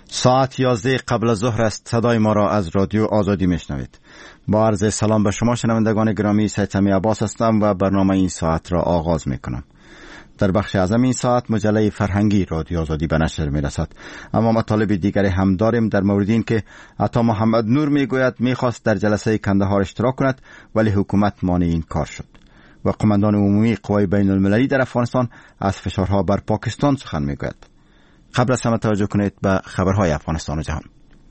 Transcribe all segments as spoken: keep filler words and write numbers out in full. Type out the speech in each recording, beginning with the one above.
ساعت یازده قبل از ظهر است. صدای ما را از رادیو آزادی میشنوید. با عرض سلام به شما شنوندگان گرامی، سید سمی عباس هستم و برنامه این ساعت را آغاز میکنم. در بخش اعظم این ساعت مجله فرهنگی رادیو آزادی به نشر میرسد، اما مطالب دیگری هم داریم. در مورد این که عطا محمد نور میگوید میخواست در جلسه کندهار اشتراک کند ولی حکومت مانع این کار شد، و قماندان عمومی قوای بین المللی در افغانستان از فشارها بر پاکستان سخن میگوید. قبل از همه توجه کنید به خبرهای افغانستان و جهان.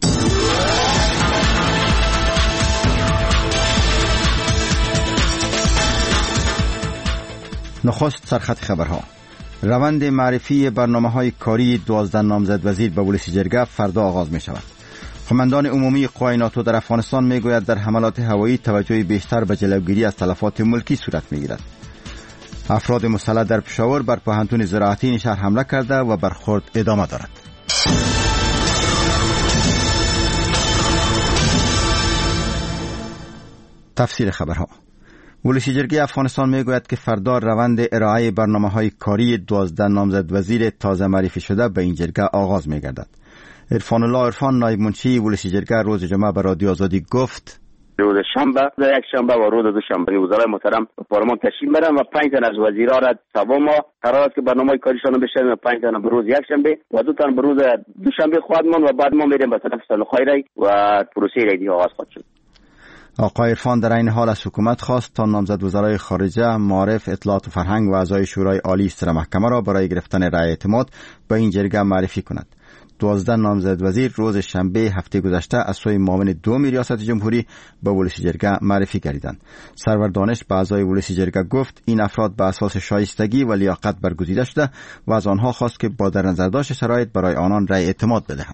نخست سرخط خبرها. روند معرفی برنامه‌های کاری دوازده نامزد وزیر به ولسی جرگه فردا آغاز می شود. قماندان عمومی قوای ناتو در افغانستان می گوید در حملات هوایی توجه بیشتر به جلوگیری از تلفات ملکی صورت می گیرد. افراد مسلح در پشاور بر پوهنتون زراعتی این شهر حمله کرده و برخورد ادامه دارد. تفسیر خبرها. ولسی جرگه افغانستان میگوید که فردا روند ارائه برنامه‌های کاری دوازده نامزد وزیر تازه معرفی شده به این جرگه آغاز می‌گردد. عرفان الله عرفان، نایب منشی ولسی جرگه، روز جمعه به رادیو آزادی گفت: روز شنبه، یک شنبه و روز دوشنبه وزرای محترم به پارلمان تشریف میبرن و پنج تن از وزیرا را سوا ما قرار است که برنامه کاریشان رو بشنویم. پنج تن به روز یک شنبه و دو تن به روز دوشنبه خواهد ماند و بعد ما میریم به طرف صندوق رای و پروسه رای آغاز خواهد شد. آقای عرفان در این حال از حکومت خواست تا نامزد وزرای خارجه، معارف، اطلاعات و فرهنگ و اعضای شورای عالی سر محکمه را برای گرفتن رأی اعتماد به این جرگه معرفی کند. دوازده نامزد وزیر روز شنبه هفته گذشته از سوی معاون دوم ریاست جمهوری به ولسی جرگه معرفی گردیدند. سرور دانش به اعضای ولسی جرگه گفت این افراد به اساس شایستگی و لیاقت برگزیده شده و از آنها خواست که با در نظر داشت شرایط برای آنان رأی اعتماد بدهند.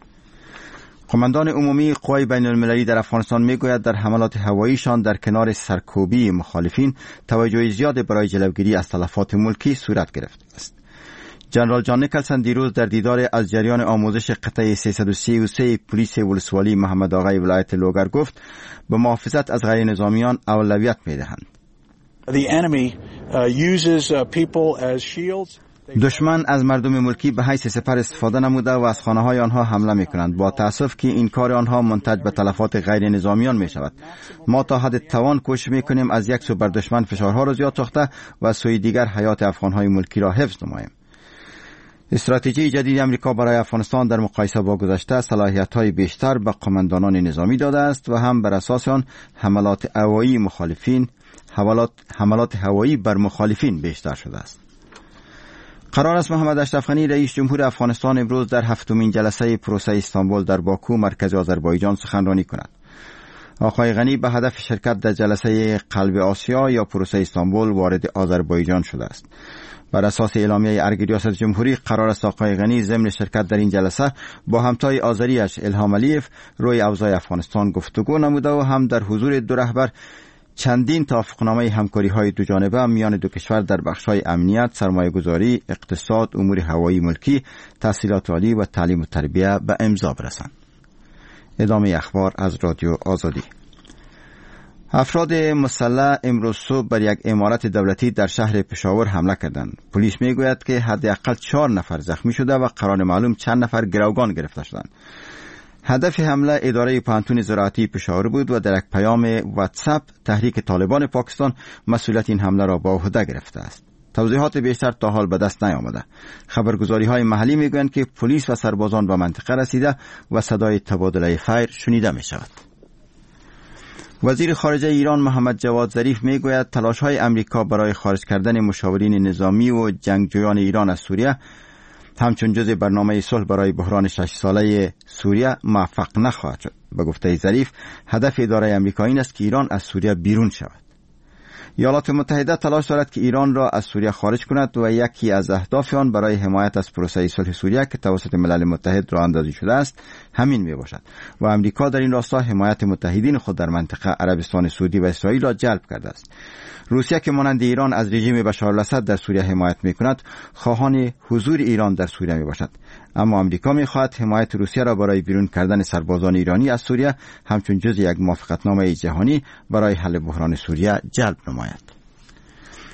قماندان عمومی قوای بین المللی در افغانستان میگوید در حملات هواییشان در کنار سرکوبی مخالفین توجه زیاد برای جلوگیری از تلفات ملکی صورت گرفته است. جنرال جان نیکلسن دیروز در دیدار از جریان آموزش قطعه سیصد و سی و سه پلیس ولسوالی محمد آقای ولایت لوگر گفت به محافظت از غیر نظامیان اولویت میدهند. The enemy uh, uses uh, people as shields. دشمن از مردم ملکی به حیث سپر استفاده نموده و از خانه های آنها حمله می کنند. با تأسف که این کار آنها منتج به تلفات غیر نظامیان می شود. ما تا حد توان کوشش می کنیم از یک سو بر دشمن فشارها را زیاد ساخته و سوی دیگر حیات افغان های ملکی را حفظ نماییم. استراتژی جدید امریکا برای افغانستان در مقایسه با گذشته صلاحیت های بیشتر به قماندانان نظامی داده است و هم بر اساس آن حملات هوایی مخالفین حملات حملات هوایی بر مخالفین بیشتر شده است. قرار است محمد اشرف غنی رئیس جمهور افغانستان امروز در هفتمین جلسه پروسه استانبول در باکو مرکز آذربایجان سخنرانی کند. آقای غنی به هدف شرکت در جلسه قلب آسیا یا پروسه استانبول وارد آذربایجان شده است. بر اساس اعلامیه ارگ ریاست جمهوری قرار است آقای غنی ضمن شرکت در این جلسه با همتای آذری‌اش الهام علیف روی اوضاع افغانستان گفتگو نموده و هم در حضور دو رهبر چندین توافقنامه همکاری‌های دو جانبه میان دو کشور در بخش‌های امنیت، سرمایه‌گذاری، اقتصاد، امور هوایی ملکی، تحصیلات عالی و تعلیم و تربیت به امضا برسند. ادامه اخبار از رادیو آزادی. افراد مسلح امروز صبح بر یک عمارت دولتی در شهر پشاور حمله کردند. پلیس میگوید که حداقل چهار نفر زخمی شده و قرار معلوم چند نفر گروگان گرفته شدند. هدف حمله اداره پوهنتون زراعتی پشاور بود و در یک پیام واتساپ تحریک طالبان پاکستان مسئولیت این حمله را به عهده گرفته است. توضیحات بیشتر تا حال به دست نیامده. خبرگزاری‌های محلی میگویند که پلیس و سربازان به منطقه رسیده و صدای تبادله فایر شنیده می شود. وزیر خارجه ایران محمد جواد ظریف میگوید تلاش‌های امریکا برای خارج کردن مشاورین نظامی و جنگجویان ایران از سوریه همچون جزء برنامه صلح برای بحران شش ساله سوریه موفق نخواهد شد. به گفته ظریف هدف اداره آمریکا این است که ایران از سوریه بیرون شود. ایالات متحده تلاش دارد که ایران را از سوریه خارج کند و یکی از اهداف آن برای حمایت از پروسه صلح سوریه که توسط ملل متحد راه اندازی شده است همین می باشد و امریکا در این راستا حمایت متحدین خود در منطقه عربستان سعودی و اسرائیل را جلب کرده است. روسیه که مانند ایران از رژیم بشار الاسد در سوریه حمایت می کند خواهان حضور ایران در سوریه می باشد، اما امریکا می خواهد حمایت روسیه را برای بیرون کردن سربازان ایرانی از سوریه همچون جزء یک موافقتنامه جهانی برای حل بحران سوریه جلب نماید.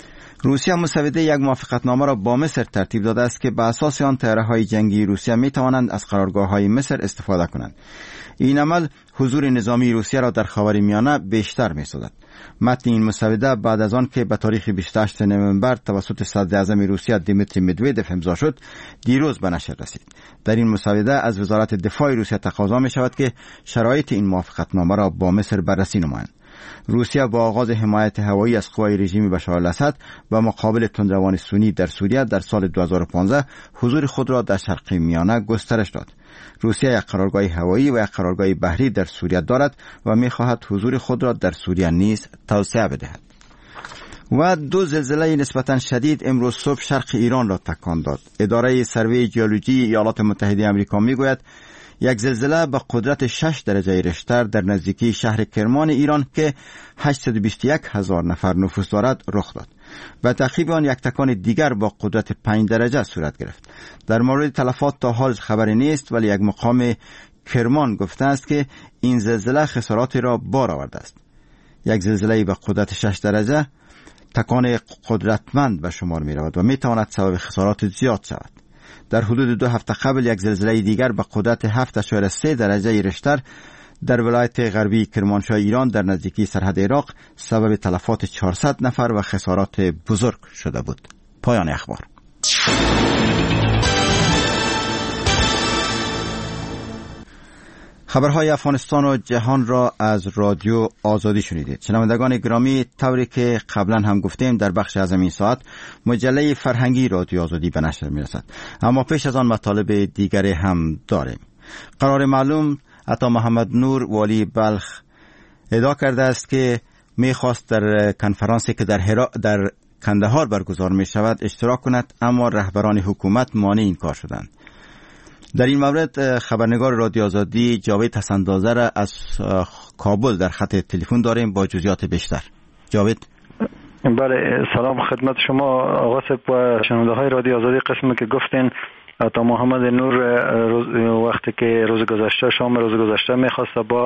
روسیه مسوده یک موافقتنامه را با مصر ترتیب داده است که به اساس آن طیاره‌های جنگی روسیه می توانند از قرارگاه‌های مصر استفاده کنند. این عمل حضور نظامی روسیه را در خاورمیانه بیشتر می‌سازد. متن این مسوده بعد از آن که به تاریخ بیست و هشتم نوامبر توسط صدر اعظم روسیه دیمیتری مدودوف امضا شد، دیروز به نشر رسید. در این مسوده از وزارت دفاع روسیه تقاضا می شود که شرایط این موافقتنامه را با مصر بررسی نمایند. روسیه با آغاز حمایت هوایی از قوای رژیم بشار الاسد و مقابل تندروان سنی در سوریه در سال دو هزار و پانزده حضور خود را در شرق میانه گسترش داد. روسیه یک قرارگاه هوایی و یک قرارگاه بحری در سوریه دارد و می خواهد حضور خود را در سوریه نیز توسعه بدهد. و دو زلزله نسبتا شدید امروز صبح شرق ایران را تکان داد. اداره سروی ژئولوژی ایالات متحده آمریکا می گوید یک زلزله با قدرت شش درجه ریشتر در نزدیکی شهر کرمان ایران که هشتصد و بیست و یک هزار نفر نفوس دارد رخ داد. و تعقیب آن یک تکان دیگر با قدرت پنج درجه صورت گرفت. در مورد تلفات تا حال خبری نیست، ولی یک مقام کرمان گفته است که این زلزله خسارات را بار آورده است. یک زلزله با قدرت شش درجه تکان قدرتمند به شمار می رود و می تواند سبب خسارات زیاد شود. در حدود دو هفته قبل یک زلزله دیگر به قدرت هفت اشاره سه درجه ریشتر در ولایت غربی کرمانشاه ایران در نزدیکی سرحد عراق سبب تلفات چهارصد نفر و خسارات بزرگ شده بود. پایان اخبار. خبرهای افغانستان و جهان را از رادیو آزادی شنیدید. شنوندگان گرامی، طوری که قبلا هم گفتیم در بخش از این ساعت مجله فرهنگی رادیو آزادی به نشر میرسد، اما پیش از آن مطالب دیگری هم داریم. قرار معلوم عطا محمد نور والی بلخ ادعا کرده است که میخواست در کنفرانسی که در هرا در کندهار برگزار می شود اشتراک کند، اما رهبران حکومت مانع این کار شدند. در این مورد خبرنگار رادیو آزادی جاوید حسندازه را از کابل در خط تلفن داریم با جزئیات بیشتر. جاوید. بله، سلام خدمت شما آقا صاحب و شنونده های رادیو آزادی. قسمی که گفتین عطا محمد نور وقتی که روز گذشته شام روز گذشته میخواست با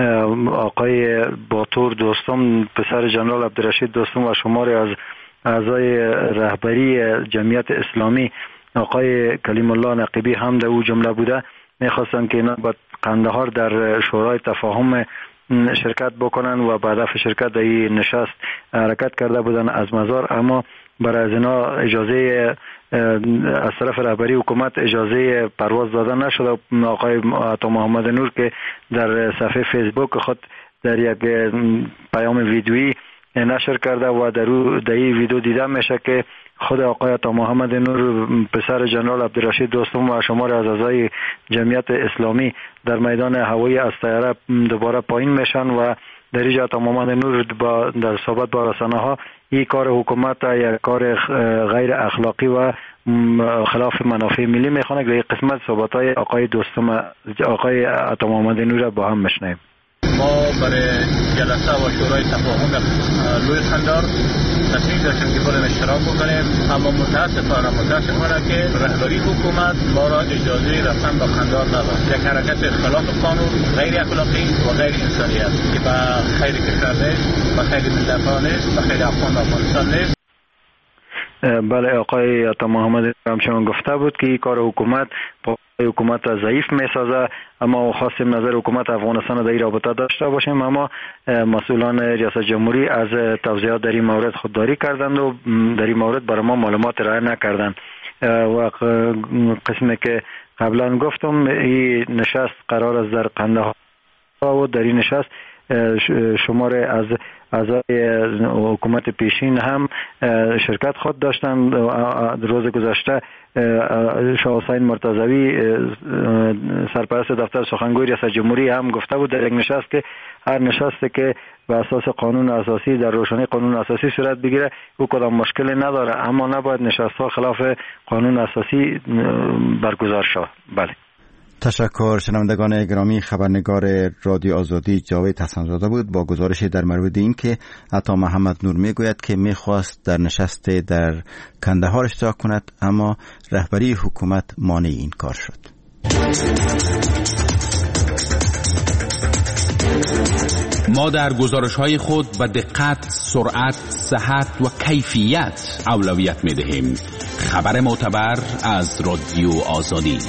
آقای باتور دوستم پسر جنرال عبدالرشید دوستم و شماری از اعضای رهبری جمعیت اسلامی آقای کلیم الله نقیبی هم در او جمله بوده، میخواستن که اینا با قندهار در شورای تفاهم شرکت بکنن و بعد از شرکت در این نشست حرکت کرده بودن از مزار، اما برای از اینا اجازه از طرف رهبری حکومت اجازه پرواز داده نشده. آقای عطا محمد نور که در صفحه فیسبوک خود در یک پیام ویدیویی نشر کرده و در او در این ویدیو دیده میشه که خود آقای عطا محمد نور پسر جنرال عبدالرشید دوستم و شمار از اعضای جمعیت اسلامی در میدان هوایی از طیاره دوباره پایین میشن و در اینجا عطا محمد نور با در صحبت با رسانه ها این کار حکومت یک کار غیر اخلاقی و خلاف منافع ملی میخوانه. در این قسمت صحبت های آقای دوستم آقای عطا محمد نور با هم میشنیم. ما برای جلسه و شورای تفاهم لوی قندهار تصمیم داشتیم که بریم اشتراک بکنیم، اما متاسفانه متاسفانه که رهبری حکومت ما را اجازه رفتن به قندهار نداد. یک حرکت خلاف قانون، غیر اخلاقی و غیر انسانی است که به خیر کشور نیست، به خیر ملت ها نیست، به خیر افغان و افغانستان نیست. بله، آقای عطا محمد همچنان گفته بود که این کار حکومت حکومت ضعیف میسازه، اما خواستیم نظر حکومت افغانستان در این رابطه داشته باشیم، اما مسئولان ریاست جمهوری از توضیحات در این مورد خودداری کردند و در این مورد برای ما معلومات ارائه نکردند. و قسمی که قبلا گفتم این نشست قرار است در قندهار و در این نشست شمار از اعضای حکومت پیشین هم شرکت خود داشتند. روز گذشته شاه حسین مرتضوی سرپرست دفتر سخنگوی ریاست جمهوری هم گفته بود در یک نشست که هر نشستی که به اساس قانون اساسی در روشنی قانون اساسی صورت بگیره او کدام مشکلی نداره، اما نباید نشست‌ها خلاف قانون اساسی برگزار شود. بله، تشکر. شنوندگان گرامی، خبرنگار رادیو آزادی جاوید حسن‌زاده بود با گزارش در مورد این که عطا محمد نور میگوید که میخواست در نشست در کندهار اشتراک کند، اما رهبری حکومت مانع این کار شد. ما در گزارش‌های خود به دقت، سرعت، صحت و کیفیت اولویت می‌دهیم. خبر معتبر از رادیو آزادی.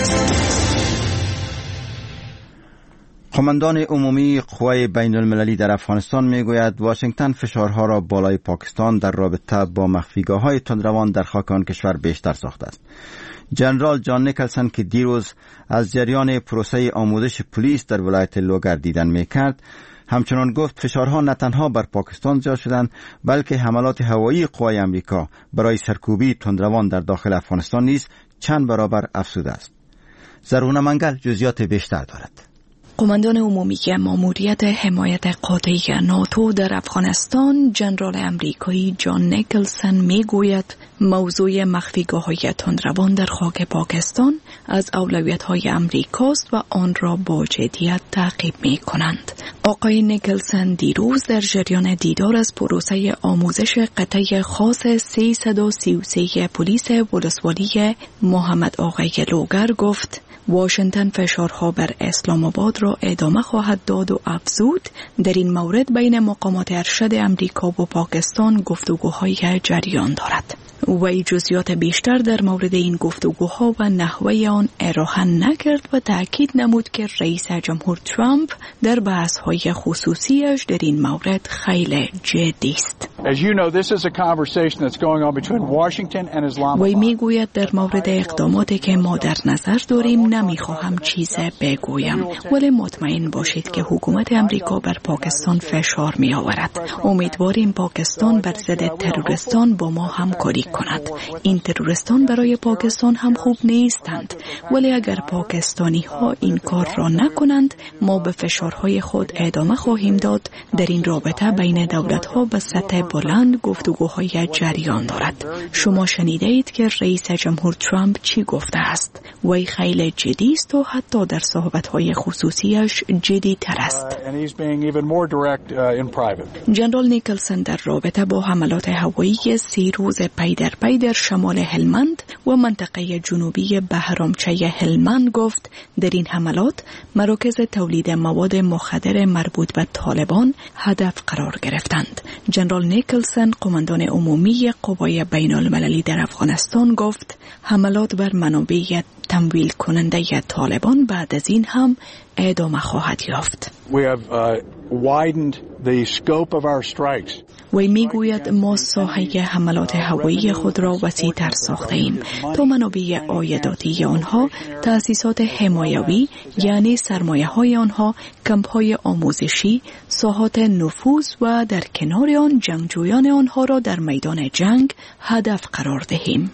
قماندان عمومی قوای بین المللی در افغانستان میگوید واشنگتن فشارها را بالای پاکستان در رابطه با مخفیگاه‌های تندروان در خاک آن کشور بیشتر ساخته است. جنرال جان نیکلسن که دیروز از جریان پروسه آموزش پلیس در ولایت لوگر دیدن میکرد، همچنان گفت فشارها نه تنها بر پاکستان زیاد شدند بلکه حملات هوایی قوای امریکا برای سرکوبی تندروان در داخل افغانستان نیز چند برابر افزوده است. زرغونه منگل جزئیات بیشتر دارد. قماندان عمومی ماموریت حمایت قاطعی ناتو در افغانستان جنرال امریکایی جان نیکلسن میگوید موضوع مخفیگاه‌های تندروان در خاک پاکستان از اولویت‌های امریکاست و آن را با جدیت تعقیب می‌کنند. آقای نیکلسن دیروز در جریان دیدار از پروسه آموزش قطعه خاص سیصد و سی و سه پلیس ولسوالی محمد آقای لوگر گفت واشنگتن فشارها بر اسلام آباد را ادامه خواهد داد و افزود در این مورد بین مقامات ارشد امریکا و پاکستان گفتگوهای جریان دارد. وی جزئیات بیشتر در مورد این گفتگوها و نحوه آن ارائه نکرد و تأکید نمود که رئیس جمهور ترامپ در بحث‌های خصوصیش در این مورد خیلی جدی است. وی میگوید در مورد اقداماتی که ما در نظر داریم نمیخواهم چیزی بگویم، ولی مطمئن باشید که حکومت امریکا بر پاکستان فشار می آورد. امیدواریم پاکستان بر ضد تروریستان با ما همکاری کند. این تروریستان برای پاکستان هم خوب نیستند، ولی اگر پاکستانی ها این کار را نکنند ما به فشارهای خود ادامه خواهیم داد. در این رابطه بین دولت ها به سطح بلند گفتگوهای جریان دارد. شما شنیده اید که رئیس جمهور ترامپ چی گفته است؟ وی خیلی جدی است و حتی در صحبت های خصوصیش جدی تر است. جنرال نیکلسن در رابطه با حملات هوایی سی روز پی در پی در شمال هلمند و منطقه جنوبی بهرامچه هلمند گفت در این حملات مراکز تولید مواد مخدر مربوط به طالبان هدف قرار گرفتند. جنرال نیکلسن قماندان عمومی قوای بین المللی در افغانستان گفت حملات بر منابع تمویل کننده طالبان بعد از این هم ادامه خواهد یافت. We have uh, widened the scope of our strikes. وی میگوید ما ساحه حملات هوایی خود را وسیع تر ساخته ایم تا منابع عایداتی آنها، تأسیسات حمایوی یعنی سرمایه های آنها، کمپ های آموزشی، ساحات نفوذ و در کنار آن جنگجویان آنها را در میدان جنگ هدف قرار دهیم.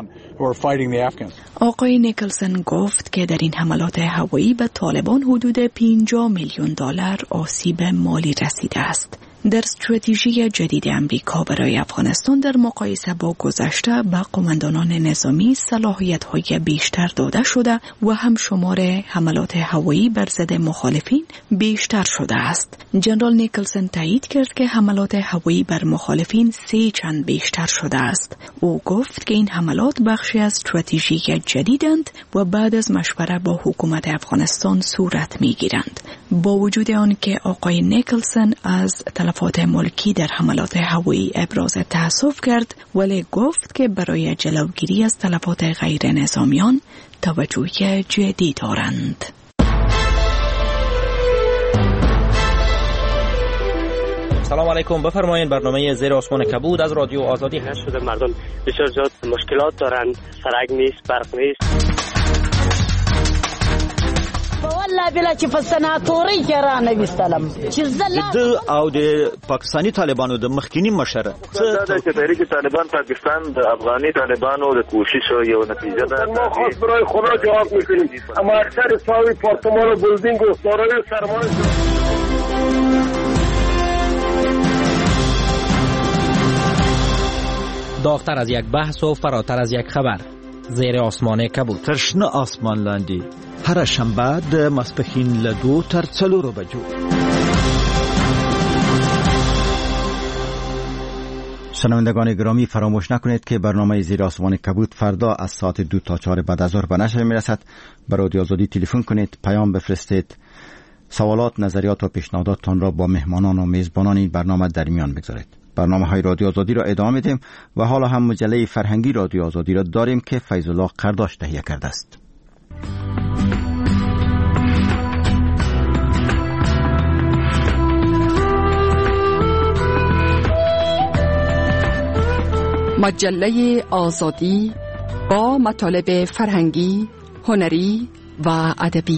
آقای نیکلسن گفت که در این حملات هوایی به طالبان حدود پنجاه میلیون دلار آسیب مالی رسیده است. در استراتژی جدید امریکا برای افغانستان در مقایسه با گذشته به قماندانان نظامی صلاحیت‌های بیشتر داده شده و هم شمار حملات هوایی بر ضد مخالفین بیشتر شده است. جنرال نیکلسن تایید کرد که حملات هوایی بر مخالفین سه چند بیشتر شده است. او گفت که این حملات بخشی از استراتژی جدیدند و بعد از مشوره با حکومت افغانستان صورت می‌گیرند. با وجود آن که آقای نیکلسن از تلفات ملکی در حملات هوایی ابراز تأسف کرد، ولی گفت که برای جلوگیری از تلفات غیر نظامیان توجه جدی دارند. سلام علیکم، بفرمایید. برنامه زیر آسمان کبود از رادیو آزادی هست. شده مردم بسیار زیاد مشکلات دارند، سرک نیست، برق نیست. والله بلا چې په سناتوري کې را نه وستلم چې زله او د پاکستانی طالبانو د مخکینی مشره څه چې تحریک طالبان پاکستان د افغاني طالبانو د کوشش یو نتیجه ده. ما خاص برای خدا جواب میکنیم، اما اکثر ساوی پارتمان و بلدینگ و سارای سرمایه داغتر از یک بحث و فراتر از یک خبر. زیر آسمان کبود. ترشنه آسمان لاندی هر شنبه د ماسپښین له دو تر څلورو بجو. شنوندگان گرامی، فراموش نکنید که برنامه زیر آسمان کبود فردا از ساعت دو تا چهار بعد از ظهر به نشر میرسد. به رادیو آزادی تلفن کنید، پیام بفرستید. سوالات، نظریات و پیشنهاداتتان را با مهمانان و میزبانان این برنامه در میان بگذارید. برنامه های رادیو آزادی را ادامه میدیم و حالا هم مجله فرهنگی رادیو آزادی را داریم که فیض الله قرداش تهیه کرده است. مجله آزادی با مطالب فرهنگی، هنری و ادبی.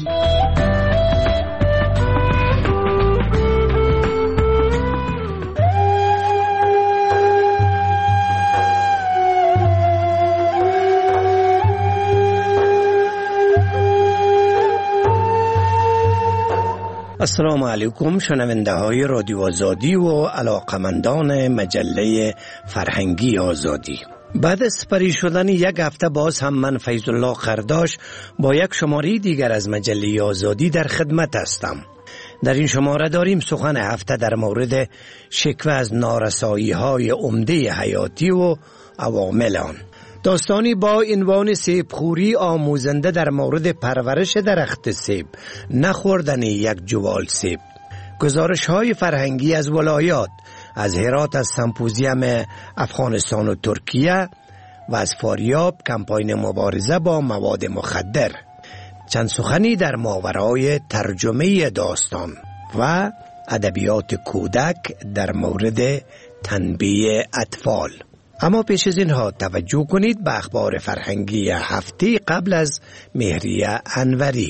السلام علیکم شنونده های رادیو آزادی و علاقمندان مجله فرهنگی آزادی. بعد از سپری شدن یک هفته باز هم من فیض الله قرداش با یک شماره دیگر از مجله آزادی در خدمت هستم. در این شماره داریم سخن هفته در مورد شکوه از نارسایی های عمده حیاتی و عوامل آن. داستانی با عنوان سیبخوری آموزنده در مورد پرورش درخت سیب، نخوردن یک جوال سیب. گزارش های فرهنگی از ولایات، از هرات، از سمپوزیوم افغانستان و ترکیه و از فاریاب کمپاین مبارزه با مواد مخدر. چند سخنی در ماورای ترجمه داستان و ادبیات کودک در مورد تنبیه اطفال. اما پیش از اینها توجه کنید به اخبار فرهنگی هفته قبل از مهریه انوری.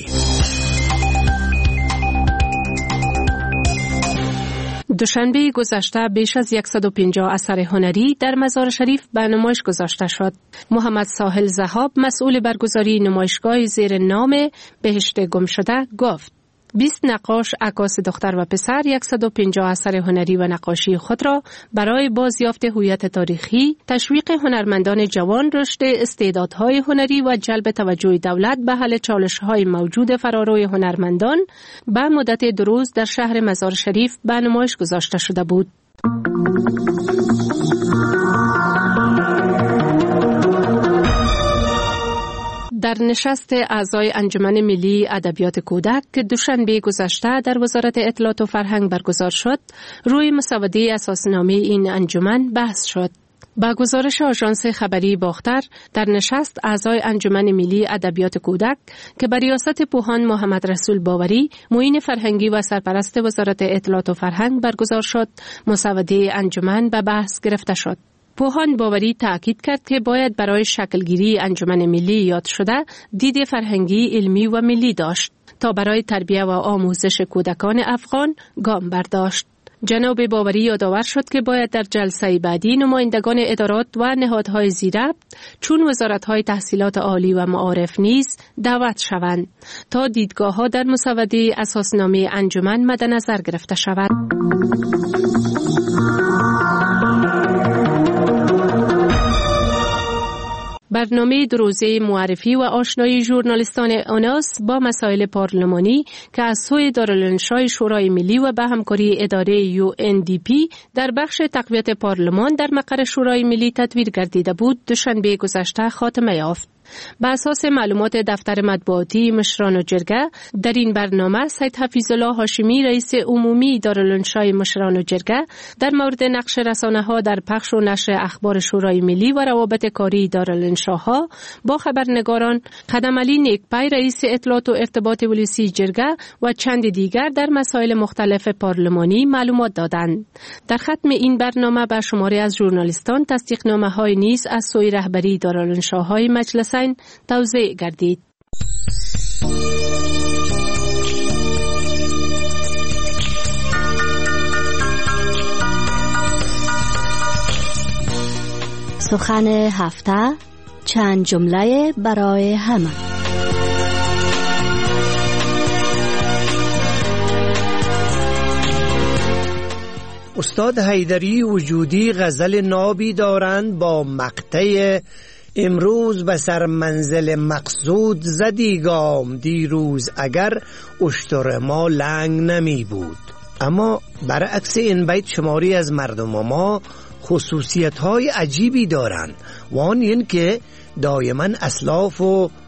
دوشنبه گذشته بیش از صد و پنجاه اثر هنری در مزار شریف به نمایش گذاشته شد. محمد ساحل ذهاب مسئول برگزاری نمایشگاه زیر نام بهشت گم شده گفت بیست نقاش عکاس دختر و پسر صد و پنجاه اثر هنری و نقاشی خود را برای بازیافت هویت تاریخی، تشویق هنرمندان جوان، رشد استعدادهای هنری و جلب توجه دولت به حل چالش‌های موجود فراروی هنرمندان به مدت دو روز در شهر مزار شریف به نمایش گذاشته شده بود. در نشست اعضای انجمن ملی ادبیات کودک که دوشنبه گذشته در وزارت اطلاعات و فرهنگ برگزار شد، روی مسوده اساسنامه این انجمن بحث شد. با گزارش آژانس خبری باختر، در نشست اعضای انجمن ملی ادبیات کودک که بر ریاست پوهان محمد رسول باوری، معین فرهنگی و سرپرست وزارت اطلاعات و فرهنگ برگزار شد، مسوده انجمن به بحث گرفته شد. پوهان باوری تأکید کرد که باید برای شکلگیری انجمن ملی یاد شده دید فرهنگی، علمی و ملی داشت تا برای تربیت و آموزش کودکان افغان گام برداشت. جناب باوری یادآور شد که باید در جلسه بعدی نمایندگان ادارات و نهادهای زیربط چون وزارت‌های تحصیلات عالی و معارف نیز دعوت شوند تا دیدگاه‌ها در مسوده اساسنامه انجمن مد نظر گرفته شود. برنامه دو روزه معرفی و آشنایی ژورنالیستان اوناس با مسائل پارلمانی که از سوی دارالانشای شورای ملی و به همکاری اداره یو ان دی پی در بخش تقویت پارلمان در مقر شورای ملی تدویر گردیده بود، دوشنبه گذشته خاتمه یافت. بر اساس معلومات دفتر مطبوعاتی مشران و جرگه، در این برنامه سید حفیظالله هاشمی رئیس عمومی دارالانشای مشران و جرگه در مورد نقش رسانه‌ها در پخش و نشر اخبار شورای ملی و روابط کاری دارالانشاها با خبرنگاران، قدم علی نیکپای رئیس اطلاعات و ارتباط ولسی جرگه و چند دیگر در مسائل مختلف پارلمانی معلومات دادند. در ختم این برنامه به شماری از ژورنالیستان تصدیقنامه‌های نیز از سوی رهبری دارالانشاهای مجلس توزیع گردید. سخن هفته، چند جمله برای همه. استاد حیدری وجودی غزل نابی دارند با مقطع امروز به سر منزل مقصود زدی گام، دیروز اگر اشتر ما لنگ نمی بود. اما برعکس این بیت شماری از مردم ما خصوصیت های عجیبی دارند و آن این که دائما اسلاف و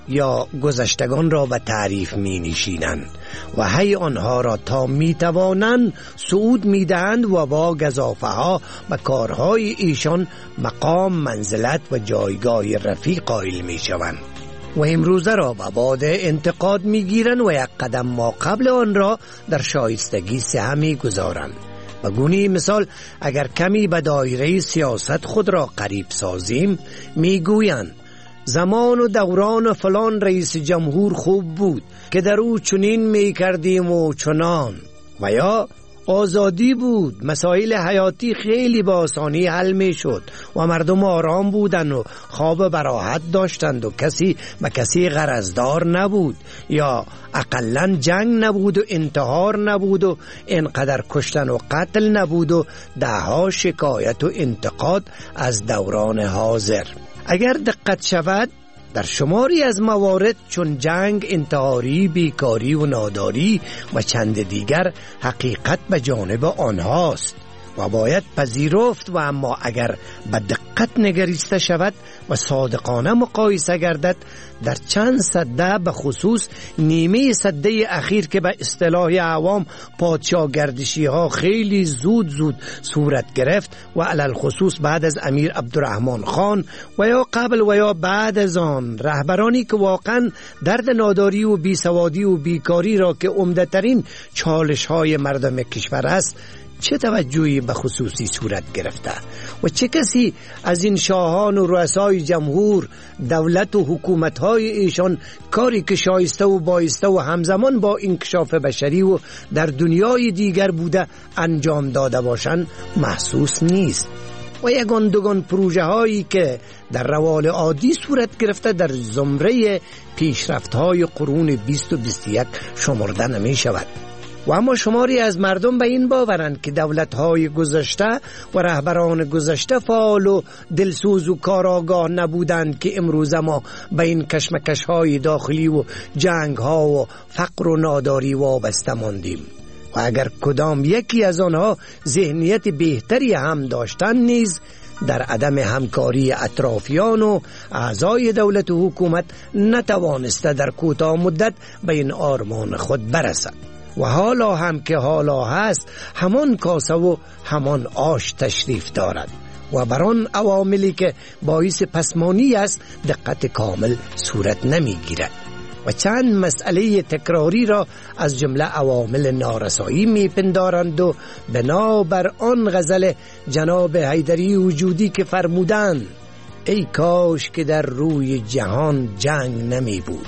یا گذشتگان را به تعریف می نشینند و هی آنها را تا می توانند صعود می دهند و با گزافه ها و کارهای ایشان مقام، منزلت و جایگاه رفیع قائل می شوند و امروزه را به باد انتقاد می گیرند و یک قدم ما قبل آن را در شایستگی سهم می گذارند. و گونه مثال اگر کمی به دایره سیاست خود را قریب سازیم، می گویند زمان و دوران و فلان رئیس جمهور خوب بود که در او چنین می کردیم و چنان، و یا آزادی بود، مسائل حیاتی خیلی با آسانی حل می شد و مردم آرام بودند و خواب براحت داشتند و کسی به کسی غرضدار نبود، یا اقلا جنگ نبود و انتحار نبود و انقدر کشتن و قتل نبود و دهها شکایت و انتقاد از دوران حاضر. اگر دقت شود در شماری از موارد چون جنگ، انتحاری، بیکاری و ناداری و چند دیگر حقیقت به جانب آنهاست و باید پذیرفت، و اما اگر به دقت نگریسته شود و صادقانه مقایسه گردد، در چند سده به خصوص نیمه سده اخیر که به اصطلاح عوام پادشاه گردشی ها خیلی زود زود صورت گرفت و علل خصوص بعد از امیر عبدالرحمن خان و یا قبل و یا بعد از آن، رهبرانی که واقعا درد ناداری و بیسوادی و بیکاری را که عمده‌ترین چالش های مردم کشور است چه توجهی به خصوصی صورت گرفته و چه کسی از این شاهان و رؤسای جمهور، دولت و حکومت‌های ایشان کاری که شایسته و بایسته و همزمان با انکشاف بشری و در دنیای دیگر بوده انجام داده باشند محسوس نیست. و یگان دوگان پروژه هایی که در روال عادی صورت گرفته در زمره پیشرفت های قرون بیست و بیست و یک شمرده نمی شود. و اما شماری از مردم به این باورند که دولت‌های گذشته و رهبران گذشته فعال و دلسوز و کارآگاه نبودند که امروز ما به این کشمکش‌های داخلی و جنگ‌ها و فقر و ناداری وابسته ماندیم. و اگر کدام یکی از آنها ذهنیت بهتری هم داشتند نیز در عدم همکاری اطرافیان و اعضای دولت و حکومت نتوانسته در کوتاه مدت به این آرمان خود برسد. و حالا هم که حالا هست همان کاسه و همان آش تشریف دارد و بر آن عواملی که باعث پسمانی است دقت کامل صورت نمی گیرد و چند مسئله تکراری را از جمله عوامل نارسایی می پندارند و بنابر آن غزل جناب حیدری وجودی که فرمودند ای کاش که در روی جهان جنگ نمی بود،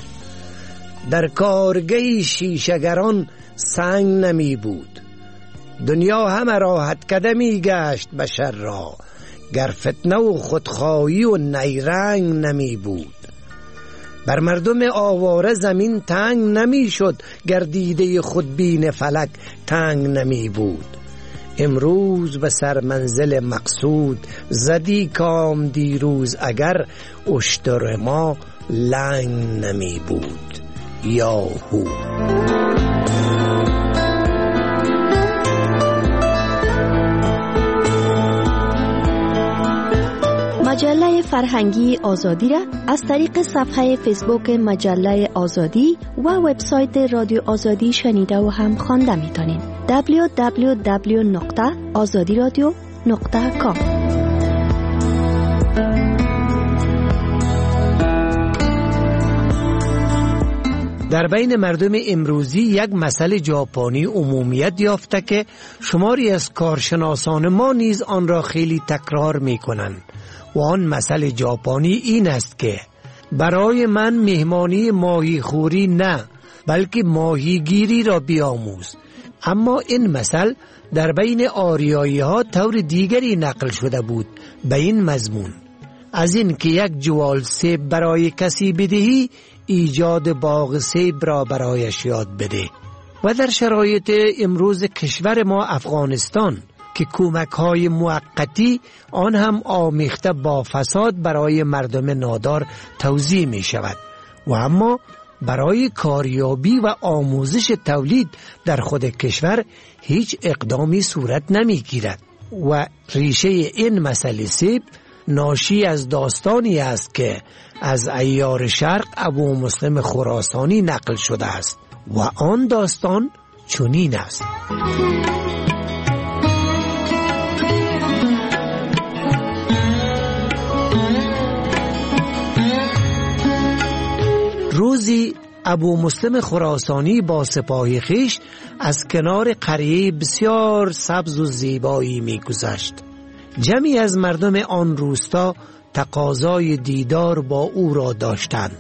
در کارگه شیشگران سنگ نمی بود، دنیا همه راحت قدمی گشت بشر را، گر فتنه و خودخواهی و نیرنگ نمی بود، بر مردم آواره زمین تنگ نمی شد، گر دیده خودبین فلک تنگ نمی بود، امروز به سر منزل مقصود زدی کام دیروز، اگر اشتر ما لنگ نمی بود. یاهو. مجله فرهنگی آزادی را از طریق صفحه فیسبوک مجله آزادی و وبسایت رادیو آزادی شنیده و هم خوانده میتونید. دبلیو دبلیو دبلیو نقطه آزادی رادیو نقطه کام. در بین مردم امروزی یک مسئله ژاپنی عمومیت یافته که شماری از کارشناسان ما نیز آن را خیلی تکرار می کنند و آن مسئله ژاپنی این است که برای من مهمانی ماهی خوری نه بلکه ماهیگیری را بیاموز. اما این مثل در بین آریایی ها طور دیگری نقل شده بود به این مضمون: از این که یک جوال سیب برای کسی بدهی ایجاد باغ سیب را برایش یاد بده. و در شرایط امروز کشور ما افغانستان که کمک‌های موقتی آن هم آمیخته با فساد برای مردم نادار توزیع می شود و اما برای کاریابی و آموزش تولید در خود کشور هیچ اقدامی صورت نمی گیرد و ریشه این مسئله سیب ناشی از داستانی است که از عیار شرق ابو مسلم خراسانی نقل شده است و آن داستان چنین است: روزی ابو مسلم خراسانی با سپاه خویش از کنار قریه بسیار سبز و زیبایی می گذشت. جمعی از مردم آن روستا تقاضای دیدار با او را داشتند.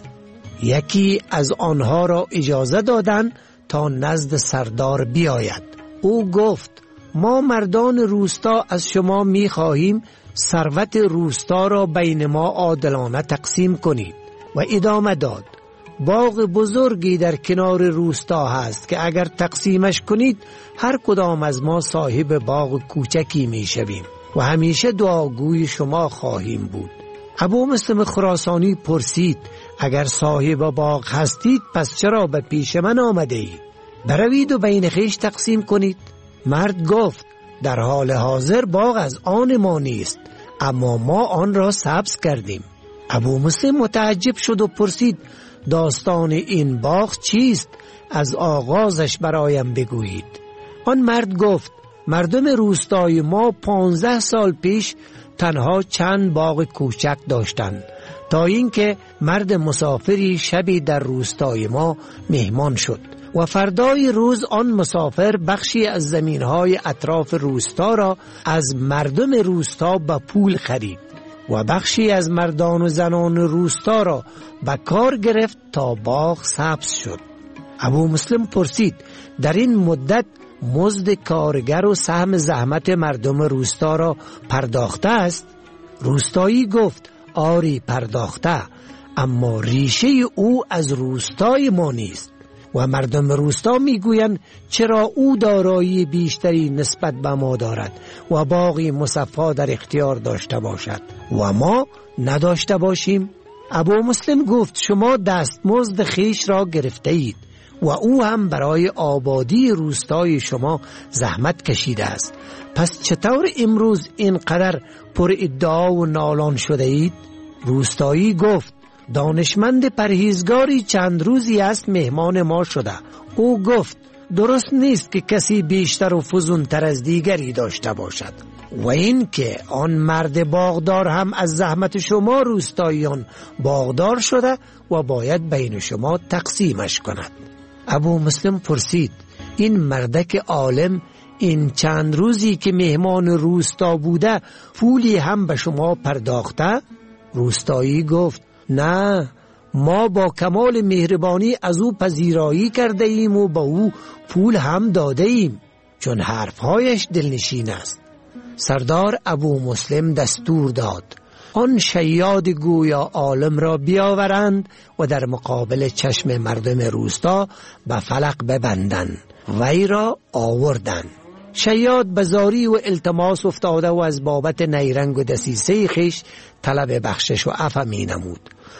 یکی از آنها را اجازه دادند تا نزد سردار بیاید. او گفت: ما مردان روستا از شما می خواهیم ثروت روستا را بین ما عادلانه تقسیم کنید. و ادامه داد: باغ بزرگی در کنار روستا هست که اگر تقسیمش کنید هر کدام از ما صاحب باغ کوچکی می شویم و همیشه دعاگوی شما خواهیم بود. ابو مسلم خراسانی پرسید: اگر صاحب باغ هستید پس چرا به پیش من آمده اید؟ بروید و بین خویش تقسیم کنید. مرد گفت: در حال حاضر باغ از آن ما نیست، اما ما آن را سبز کردیم. ابو مسلم متعجب شد و پرسید: داستان این باغ چیست؟ از آغازش برایم بگویید. آن مرد گفت: مردم روستای ما پانزده سال پیش تنها چند باغ کوچک داشتند تا اینکه مرد مسافری شبی در روستای ما مهمان شد و فردای روز آن مسافر بخشی از زمینهای اطراف روستا را از مردم روستا به پول خرید و بخشی از مردان و زنان روستا را به کار گرفت تا باغ سبز شد. ابو مسلم پرسید: در این مدت مزد کارگر و سهم زحمت مردم روستا را پرداخته است؟ روستایی گفت: آری پرداخته، اما ریشه او از روستای ما نیست و مردم روستا میگویند چرا او دارایی بیشتری نسبت به ما دارد و باغی مصفا در اختیار داشته باشد و ما نداشته باشیم. ابو مسلم گفت: شما دستمزد خیش را گرفته اید و او هم برای آبادی روستای شما زحمت کشیده است، پس چطور امروز اینقدر پر ادعا و نالان شده اید؟ روستایی گفت: دانشمند پرهیزگاری چند روزی است مهمان ما شده. او گفت: درست نیست که کسی بیشتر و فزونتر از دیگری داشته باشد و این که آن مرد باغدار هم از زحمت شما روستاییان باغدار شده و باید بین شما تقسیمش کند. ابو مسلم پرسید: این مردک عالم این چند روزی که مهمان روستا بوده پولی هم به شما پرداخته؟ روستایی گفت: نه، ما با کمال مهربانی از او پذیرایی کرده ایم و با او پول هم داده ایم، چون حرفهایش دلنشین است. سردار ابو مسلم دستور داد آن شیاد گویا عالم را بیاورند و در مقابل چشم مردم روستا به فلق ببندند. وی را آوردند. شیاد بزاری و التماس افتاده و از بابت نیرنگ و دسیسه خیش طلب بخشش و عفو می نمود.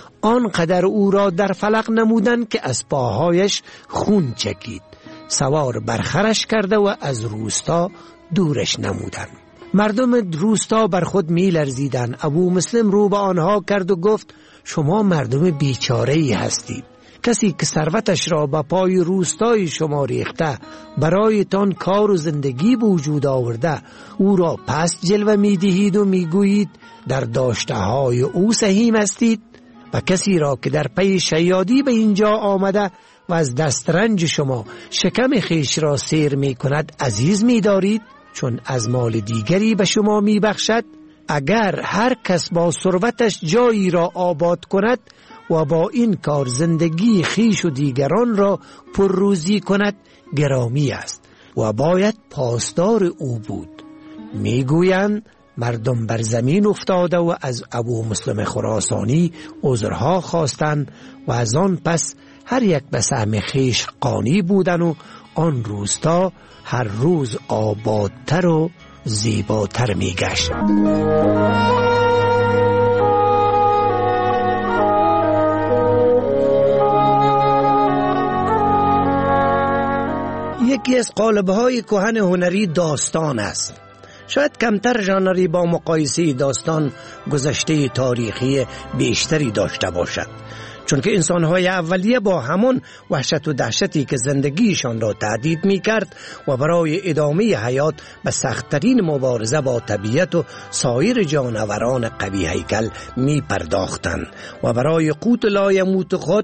آنقدر او را در فلق نمودند که از پاهایش خون چکید. سوار برخرش کرده و از روستا دورش نمودند. مردم روستا بر خود می لرزیدند. ابو مسلم رو به آنها کرد و گفت: شما مردم بیچاره‌ای هستید. کسی که ثروتش را به پای روستای شما ریخته، برایتان کار و زندگی به وجود آورده، او را پس جلوه می دهید و می گویید در داشته های او سهیم هستید. و کسی را که در پی شیادی به اینجا آمده و از دسترنج شما شکم خیش را سیر می کند عزیز می دارید، چون از مال دیگری به شما می بخشد. اگر هر کس با ثروتش جایی را آباد کند و با این کار زندگی خیش و دیگران را پرروزی کند گرامی است و باید پاسدار او بود. میگویند مردم بر زمین افتاده و از ابو مسلم خراسانی عذرها خواستند و از آن پس هر یک به سهم خیش قانی بودند و آن روستا هر روز آبادتر و زیباتر می گشت. یکی از قالب‌های کهن هنری داستان است. شاید کمتر ژانری با مقایسه داستان گذشته تاریخی بیشتری داشته باشد، چون که انسان‌های اولیه با همان وحشت و دهشتی که زندگیشان را تهدید می‌کرد و برای ادامه حیات به سخت‌ترین مبارزه با طبیعت و سایر جانوران قوی هیکل می‌پرداختند و برای قوت لایموت خود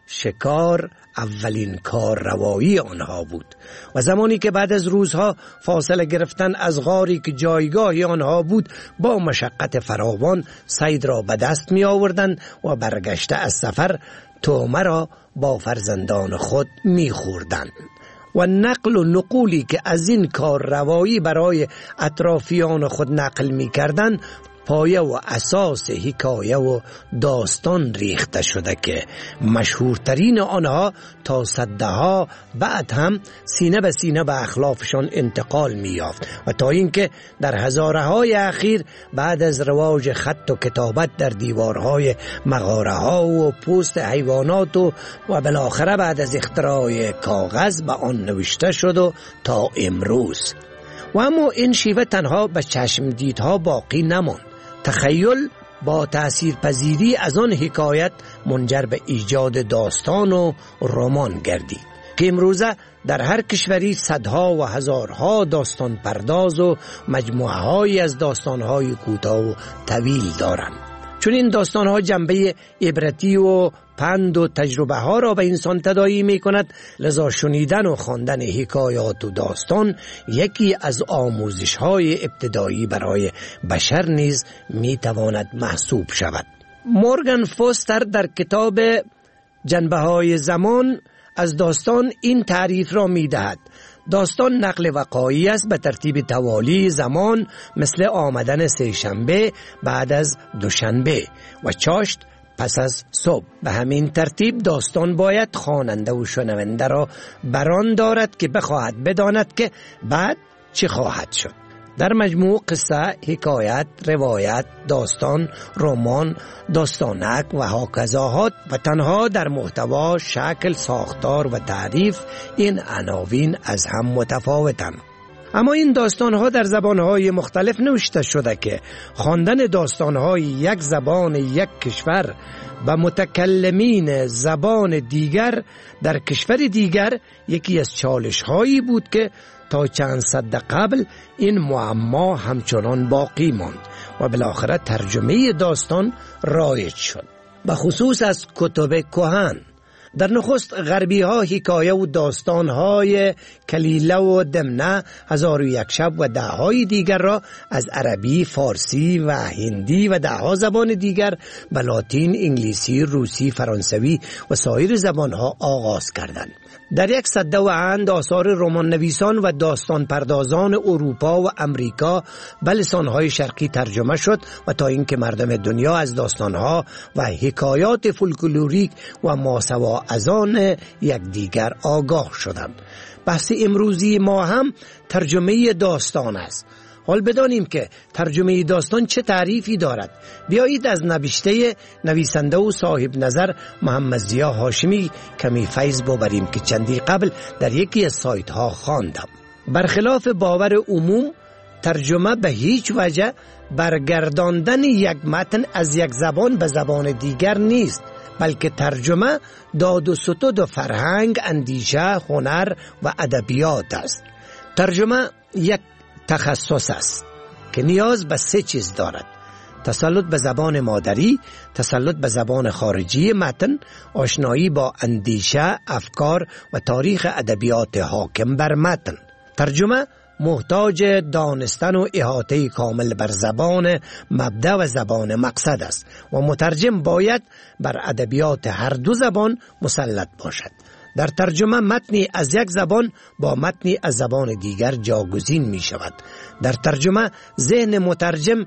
شکار اولین کار روایی آنها بود. و زمانی که بعد از روزها فاصله گرفتن از غاری که جایگاه آنها بود با مشقت فراوان صید را به دست می آوردند و برگشته از سفر طعمه را با فرزندان خود می خوردند. و نقل و نقولی که از این کار روایی برای اطرافیان خود نقل می کردند پایه و اساس حکایه و داستان ریخته شده که مشهورترین آنها تا صدها بعد هم سینه به سینه به اخلافشان انتقال می یافت و تا اینکه در هزارهای اخیر بعد از رواج خط و کتابت در دیوارهای مغاره ها و پوست حیوانات و و بالاخره بعد از اختراع کاغذ به آن نوشته شد و تا امروز. و اما این شیوه تنها به چشم دیدها باقی نماند. تخیل با تأثیر پذیری از آن حکایت منجر به ایجاد داستان و رمان گردید که امروزه در هر کشوری صدها و هزارها داستان پرداز و مجموعه های از داستان های کوتاه و طویل دارند. چون این داستان ها جنبه عبرتی و پند و تجربه ها را به انسان تداعی می کند، لذا شنیدن و خواندن حکایات و داستان یکی از آموزش های ابتدایی برای بشر نیز می تواند محسوب شود. مورگان فوستر در کتاب جنبه های زمان از داستان این تعریف را می دهد: داستان نقل وقایعی است به ترتیب توالی زمان، مثل آمدن سه شنبه بعد از دوشنبه و چاشت پس از صبح. به همین ترتیب داستان باید خواننده و شنونده را بران دارد که بخواهد بداند که بعد چه خواهد شد. در مجموع قصه، حکایت، روایت، داستان، رمان، داستانک و هاکذاهات و تنها در محتوا، شکل، ساختار و تعریف این عناوین از هم متفاوتند. اما این داستانها در زبانهای مختلف نوشته شده که خواندن داستانهای یک زبان یک کشور و متکلمین زبان دیگر در کشور دیگر یکی از چالش‌هایی بود که تا چند صد قبل این معما همچنان باقی ماند و بالاخره ترجمه داستان رایج شد، به خصوص از کتب کهن. در نخست غربی ها حکایه و داستان های کلیله و دمنه، هزار و یک شب و ده های دیگر را از عربی، فارسی و هندی و ده ها زبان دیگر به لاتین، انگلیسی، روسی، فرانسوی و سایر زبان ها آغاز کردند. در یک سده و اند آثار رمان نویسان و داستان پردازان اروپا و امریکا به لسانهای شرقی ترجمه شد و تا اینکه مردم دنیا از داستانها و حکایات فولکلوریک و ماسوا از آن یکدیگر آگاه شدند. بحث امروزی ما هم ترجمه داستان است. حال بدانیم که ترجمه داستان چه تعریفی دارد. بیایید از نوشته نویسنده و صاحب نظر محمد ضیا هاشمی کمی فیض ببریم که چندی قبل در یکی از سایت ها خواندم. برخلاف باور عموم، ترجمه به هیچ وجه برگرداندن یک متن از یک زبان به زبان دیگر نیست، بلکه ترجمه داد و ستد و فرهنگ، اندیشه، هنر و ادبیات است. ترجمه یک تخصص است که نیاز به سه چیز دارد: تسلط به زبان مادری، تسلط به زبان خارجی متن، آشنایی با اندیشه، افکار و تاریخ ادبیات حاکم بر متن. ترجمه محتاج دانستن و احاطه کامل بر زبان مبدأ و زبان مقصد است و مترجم باید بر ادبیات هر دو زبان مسلط باشد. در ترجمه متنی از یک زبان با متنی از زبان دیگر جاگزین می شود. در ترجمه ذهن مترجم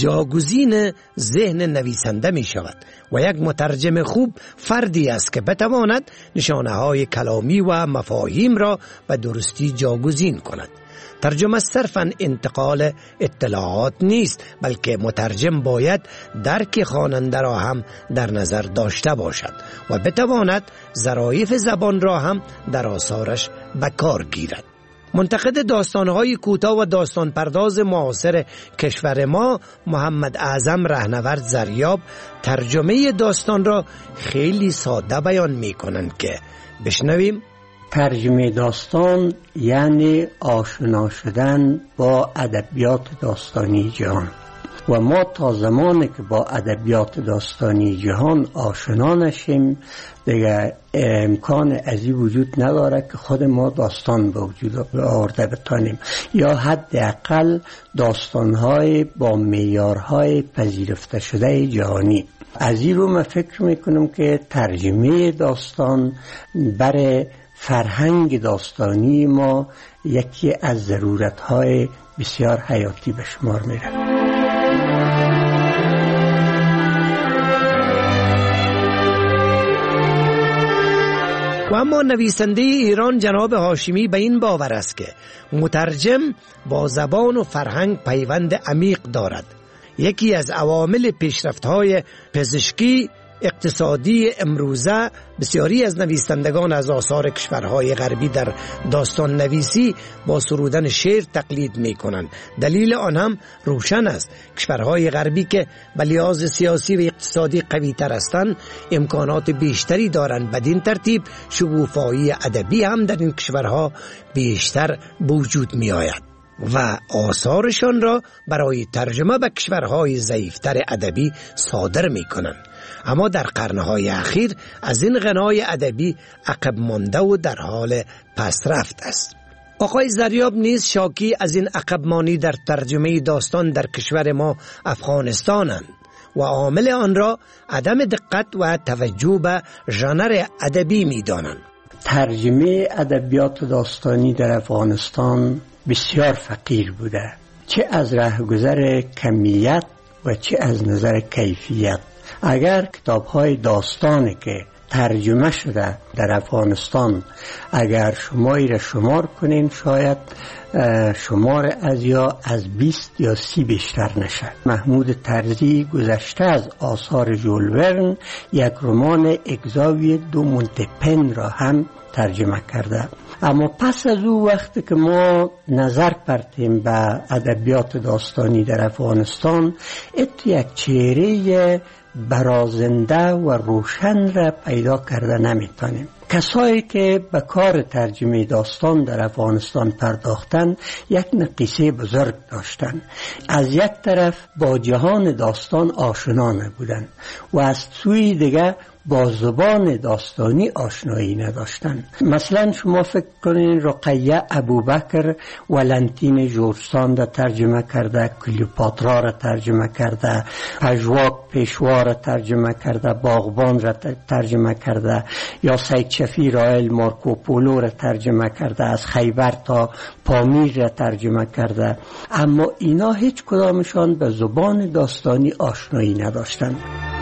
جاگزین ذهن نویسنده می شود و یک مترجم خوب فردی است که بتواند نشانه های کلامی و مفاهیم را به درستی جاگزین کند. ترجمه صرفاً انتقال اطلاعات نیست، بلکه مترجم باید درک خواننده را هم در نظر داشته باشد و بتواند ظرافت زبان را هم در آثارش به کار گیرد. منتقد داستانهای کوتاه و داستان پرداز معاصر کشور ما محمد اعظم رهنورد زریاب ترجمه داستان را خیلی ساده بیان می کنند که بشنویم. ترجمه داستان یعنی آشنا شدن با ادبیات داستانی جهان و ما تا زمانی که با ادبیات داستانی جهان آشنا نشیم دیگه امکان ازی وجود نداره که خود ما داستان به وجود آورده بتانیم یا حداقل داستانهای با معیارهای پذیرفته شده جهانی. از این رو من فکر میکنم که ترجمه داستان برای فرهنگ داستانی ما یکی از ضرورتهای بسیار حیاتی به شمار میره. و اما نویسنده ایران جناب هاشمی به این باور است که مترجم با زبان و فرهنگ پیوند عمیق دارد. یکی از عوامل پیشرفت‌های پزشکی اقتصادی امروزه بسیاری از نویسندگان از آثار کشورهای غربی در داستان نویسی با سرودن شعر تقلید می کنند. دلیل آن هم روشن است. کشورهای غربی که به لحاظ سیاسی و اقتصادی قوی تر هستند امکانات بیشتری دارند. بدین ترتیب شکوفایی ادبی هم در این کشورها بیشتر وجود می آید و آثارشان را برای ترجمه به کشورهای ضعیفتر ادبی صادر می کنند. اما در قرنهای اخیر از این غنای ادبی عقب مانده و در حال پسرفت است. آقای زریاب نیز شاکی از این عقب مانی در ترجمه داستان در کشور ما افغانستانند و عامل آن را عدم دقت و توجه به ژانر ادبی می دانند. ترجمه ادبیات داستانی در افغانستان بسیار فقیر بوده، چه از رهگذر کمیت و چه از نظر کیفیت. اگر کتاب‌های داستانی که ترجمه شده در افغانستان اگر شماری را شمار کنین شاید شمار از یا از بیست یا سی بیشتر نشه. محمود طرزی گذشته از آثار ژول ورن یک رمان اگزاوی دو مونتپن را هم ترجمه کرده. اما پس از او وقتی که ما نظر پرتیم به ادبیات داستانی در افغانستان ات یک چهره برازنده و روشن را پیدا کرده نمیتونیم. کسایی که به کار ترجمه داستان در افغانستان پرداختن یک نقیصه بزرگ داشتن. از یک طرف با جهان داستان آشنا نبودن و از سوی دیگه با زبان داستانی آشنایی نداشتن. مثلا شما فکر کنین رقیه ابوبکر ولنتین جورسان را ترجمه کرده، کلیوپاترا را ترجمه کرده، پژواک پیشوا را ترجمه کرده، باغبان را ترجمه کرده، یا سید شفیع رائل مارکوپولو را ترجمه کرده، از خیبر تا پامیر را ترجمه کرده. اما اینا هیچ کدامشان به زبان داستانی آشنایی نداشتن.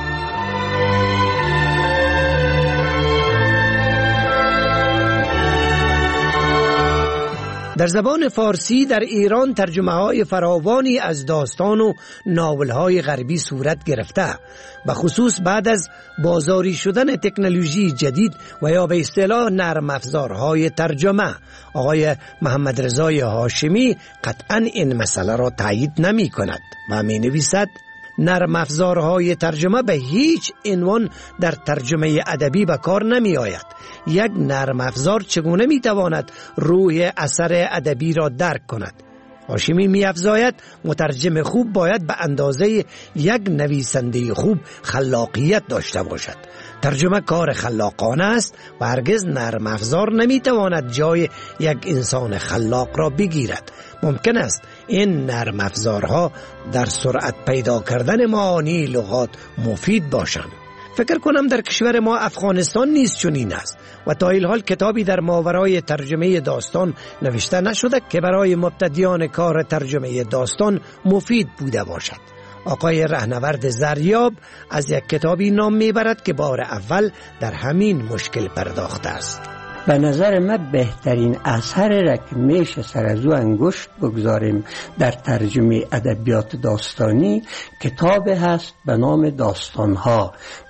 در زبان فارسی در ایران ترجمه های فراوانی از داستان و ناول های غربی صورت گرفته، به خصوص بعد از بازاری شدن تکنولوژی جدید و یا به اصطلاح نرم افزارهای ترجمه. آقای محمد رضای هاشمی قطعا این مسئله را تایید نمی کند و می نویسد نرم افزارهای ترجمه به هیچ عنوان در ترجمه ادبی به کار نمی آید. یک نرم افزار چگونه می تواند روح اثر ادبی را درک کند؟ هاشمی می افزاید مترجم خوب باید به اندازه یک نویسنده خوب خلاقیت داشته باشد. ترجمه کار خلاقانه است و هرگز نرم افزار نمی تواند جای یک انسان خلاق را بگیرد. ممکن است این نرم افزارها در سرعت پیدا کردن معانی لغات مفید باشند. فکر کنم در کشور ما افغانستان نیز چنین است و تا این حال کتابی در ماورای ترجمه داستان نوشته نشده که برای مبتدیان کار ترجمه داستان مفید بوده باشد. آقای رهنورد زریاب از یک کتابی نام میبرد که بار اول در همین مشکل پرداخته است. به نظر من بهترین اثر را که میشه سر از او انگشت بگذاریم در ترجمه ادبیات داستانی کتاب هست به نام داستانها،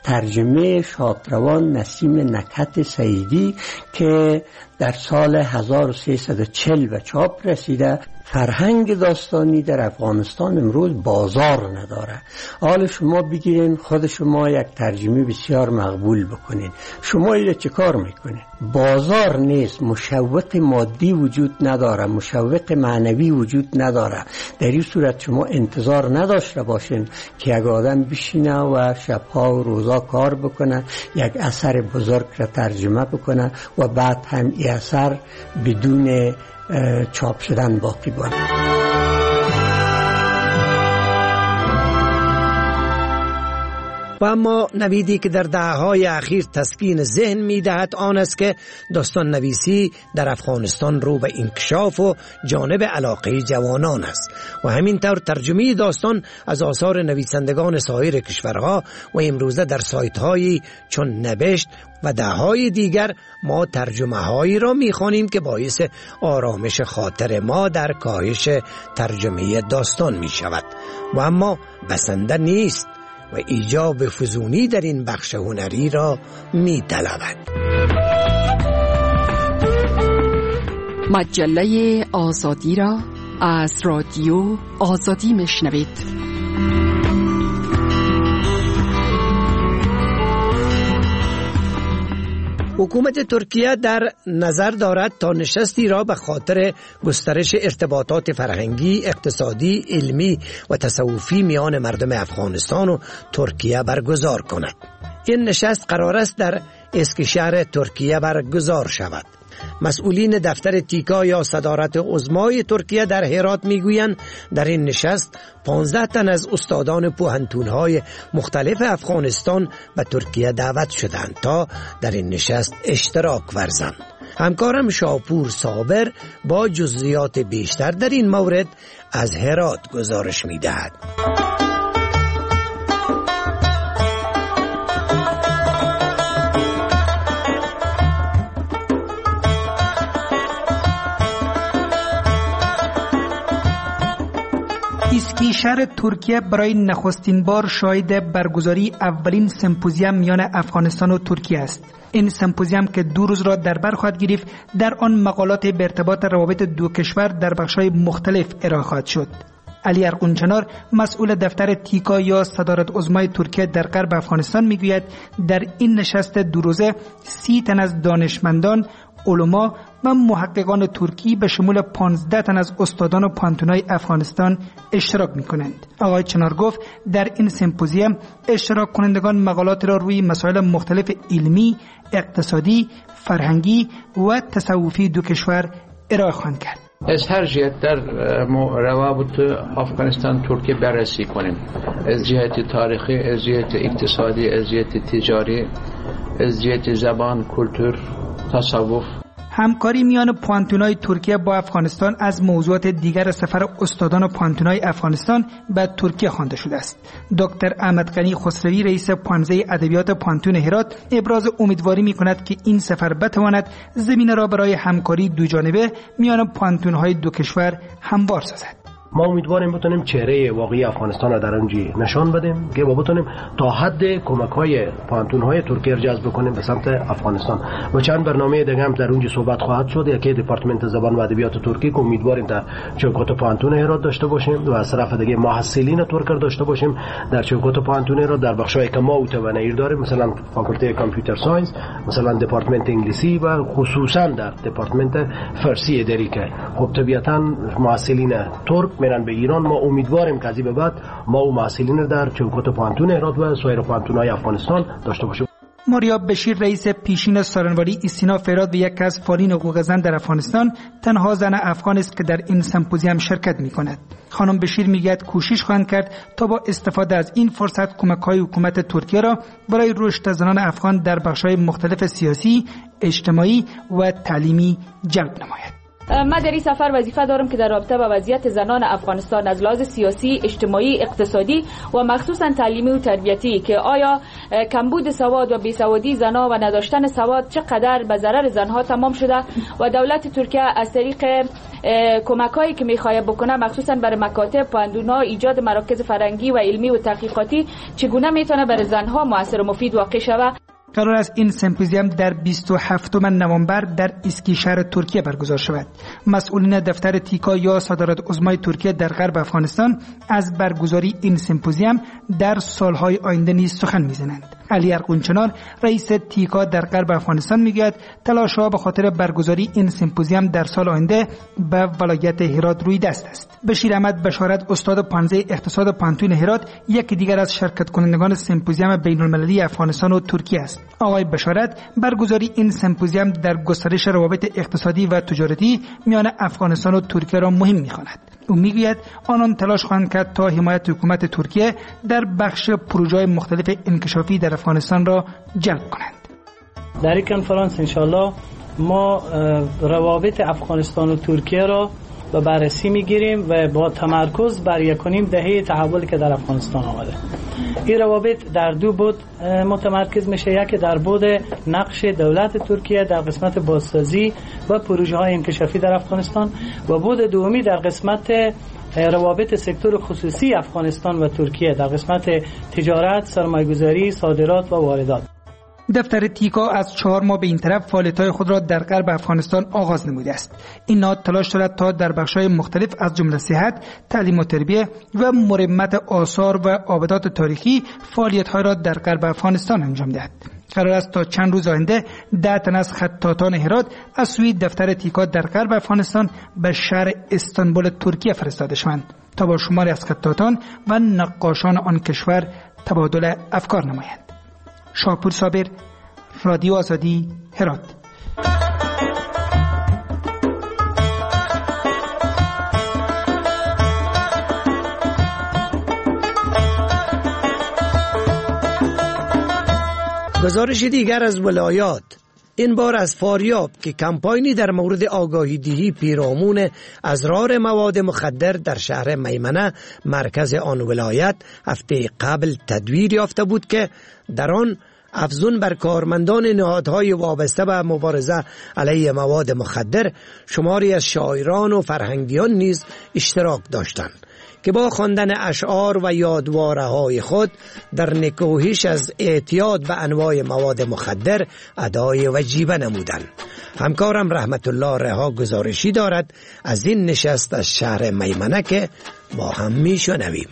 ترجمه شادروان نسیم نکهت سعیدی که در سال هزار و سیصد و چهل به چاپ رسیده. فرهنگ داستانی در افغانستان امروز بازار نداره. حال شما بگیرین خود شما یک ترجمه بسیار مقبول بکنین، شما اینو چه کار میکنین؟ بازار نیست، مشوق مادی وجود نداره، مشوق معنوی وجود نداره. در این صورت شما انتظار نداشته باشین که یک آدم بشینه و شبها و روزا کار بکنه، یک اثر بزرگ را ترجمه بکنه و بعد هم این اثر بدون چاپ شدن باقی بانه. و اما نویدی که در دهه‌های اخیر تسکین ذهن می‌دهد آن است که داستان نویسی در افغانستان رو به انکشاف و جانب علاقه جوانان است و همینطور ترجمه داستان از آثار نویسندگان سایر کشورها و امروزه در سایت‌هایی چون نبشت و ده‌های دیگر ما ترجمه‌هایی را می‌خوانیم که باعث آرامش خاطر ما در کاهش ترجمه داستان می‌شود و اما بسنده نیست و ایجاب فزونی در این بخش هنری را می طلبد. مجله آزادی را از رادیو آزادی میشنوید. حکومت ترکیه در نظر دارد تا نشستی را به خاطر گسترش ارتباطات فرهنگی، اقتصادی، علمی و تصوفی میان مردم افغانستان و ترکیه برگزار کند. این نشست قرار است در اسکشهر ترکیه برگزار شود. مسئولین دفتر تیکا یا صدارت عظمای ترکیه در هرات میگویند در این نشست پانزده تن از استادان پوهنتون‌های مختلف افغانستان به ترکیه دعوت شدند تا در این نشست اشتراک ورزند. همکارم شاپور صابر با جزئیات بیشتر در این مورد از هرات گزارش می‌دهد. اسکشهر ترکیه برای نخستین بار شاهد برگزاری اولین سمپوزیوم میان افغانستان و ترکیه است. این سمپوزیوم که دو روز را در بر خواهد گرفت، در آن مقالات به ارتباط روابط دو کشور در بخش‌های مختلف ارائه خواهد شد. علی ارغونچنار مسئول دفتر تیکا یا صدارت عظمای ترکیه در غرب افغانستان میگوید در این نشست دو روزه سی تن از دانشمندان، علما و محققان ترکی به شمول پانزده تن از استادان و پانتونای افغانستان اشتراک می کنند. آقای چنار گفت در این سمپوزیوم اشتراک کنندگان مقالات را روی مسائل مختلف علمی، اقتصادی، فرهنگی و تصوفی دو کشور ارائه خواهند کرد. از هر جهت در روابط افغانستان ترکیه بررسی کنیم، از جهت تاریخی، از جهت اقتصادی، از جهت تجاری، از جهت زبان، کلتور، تصوف. همکاری میان پوانتونای ترکیه با افغانستان از موضوعات دیگر سفر استادان و پوانتونای افغانستان به ترکیه خوانده شده است. دکتر احمد غنی خسروی رئیس پانزه ادبیات پوانتون هرات ابراز امیدواری می‌کند که این سفر بتواند زمینه را برای همکاری دوجانبه میان پوانتون‌های دو کشور هموار سازد. ما امیدواریم بتونیم چهره واقعی افغانستان را در اونجا نشان بدیم که بتونیم تا حد کمک‌های پانتون‌های ترکیه را جذب کنیم به سمت افغانستان و چند برنامه دیگه هم در اونجا صحبت خواهد شد. یکی دپارتمنت زبان و ادبیات ترکی که امیدواریم در چوکات پانتون هرات داشته باشیم و از طرف دیگه محصلین ترک را داشته باشیم در چوکات پانتون هرات در بخشایی که ما اوتوانیر داریم، مثلا فاکولته کامپیوتر ساینس، مثلا دپارتمنت انگلیسی و خصوصا در دپارتمنت فارسی اداری که خب طبیعتاً محصلین ترک میرن به ایران. ما امیدواریم که از این به بعد ما و محصلین در چوکات پانتون هرات و سایر پانتون‌های افغانستان داشته باشیم. ماریا بشیر رئیس پیشین سارنواری استینا فراد و یک از فعالین حقوق زن در افغانستان تنها زن افغان است که در این سمپوزیوم شرکت می‌کند. خانم بشیر میگوید کوشش خواهند کرد تا با استفاده از این فرصت کمک‌های حکومت ترکیه را برای رشد زنان افغان در بخش‌های مختلف سیاسی، اجتماعی و تعلیمی جلب نماید. من در این سفر وظیفه دارم که در رابطه با وضعیت زنان افغانستان از لحاظ سیاسی، اجتماعی، اقتصادی و مخصوصا تعلیمی و تربیتی که آیا کمبود سواد و بیسوادی زنها و نداشتن سواد چقدر به ضرر زنها تمام شده و دولت ترکیه از طریق کمک هایی که میخواد بکنه مخصوصا برای مکاتب، پاندونا، ایجاد مراکز فرهنگی و علمی و تحقیقاتی چگونه میتونه برای زنها موثر و مفید واقع شود. قرار است این سمپوزیوم در بیست و هفتم نوامبر در اسکیشهر ترکیه برگزار شود. مسئولین دفتر تیکا یا صادرات عظمای ترکیه در غرب افغانستان از برگزاری این سمپوزیوم در سالهای آینده نیز سخن میزنند. علی ارقونچنار رئیس تیکا در غرب افغانستان میگوید تلاش‌ها به خاطر برگزاری این سمپوزیوم در سال آینده به ولایت هرات روی دست است. بشیر احمد بشارت استاد پانزده اقتصاد پانتون هرات یکی دیگر از شرکت کنندگان سمپوزیوم بین‌المللی افغانستان و ترکیه است. آقای بشارت برگزاری این سمپوزیوم در گسترش روابط اقتصادی و تجارتی میان افغانستان و ترکیه را مهم می‌خواند. او میگوید آنان تلاش خواهند کرد تا حمایت حکومت ترکیه در بخش پروژه‌های مختلف انکشافی در افغانستان را جلب کنند. در این کنفرانس انشالله ما روابط افغانستان و ترکیه را به بررسی میگیریم و با تمرکز بر یکونیم دهه تحولی که در افغانستان آمده. این روابط در دو بود متمرکز میشه، یکی در بود نقش دولت ترکیه در قسمت بازسازی و پروژه های انکشافی در افغانستان و بود دومی در قسمت روابط سکتور خصوصی افغانستان و ترکیه در قسمت تجارت، سرمایه‌گذاری، صادرات و واردات. دفتر تیکا از چهار ماه به این طرف فعالیت‌های خود را در غرب افغانستان آغاز نموده است. این نهاد تلاش دارد تا در بخش‌های مختلف از جمله صحت، تعلیم و تربیت و مرمت آثار و آبادات تاریخی فعالیت‌های را در غرب افغانستان انجام دهد. قرار است تا چند روز آینده ده تن از خطاطان هرات از سوی دفتر تیکا در غرب افغانستان به شهر استانبول ترکیه فرستاده شوند تا با شماری از خطاطان و نقاشان آن کشور تبادل افکار نمایند. شاپور صابر، رادیو آزادی، هرات. گزارش دیگر از ولایات، این بار از فاریاب که کمپاینی در مورد آگاهی دهی پیرامون اضرار مواد مخدر در شهر میمنه مرکز آن ولایت هفته قبل تدویر یافته بود که در آن افزون بر کارمندان نهادهای وابسته به مبارزه علیه مواد مخدر شماری از شاعران و فرهنگیان نیز اشتراک داشتند که با خواندن اشعار و یادواره های خود در نکوهش از اعتیاد به انواع مواد مخدر ادای وجیبه نمودند. همکارم رحمت الله رها گزارشی دارد از این نشست از شهر میمنه که با هم میشنویم.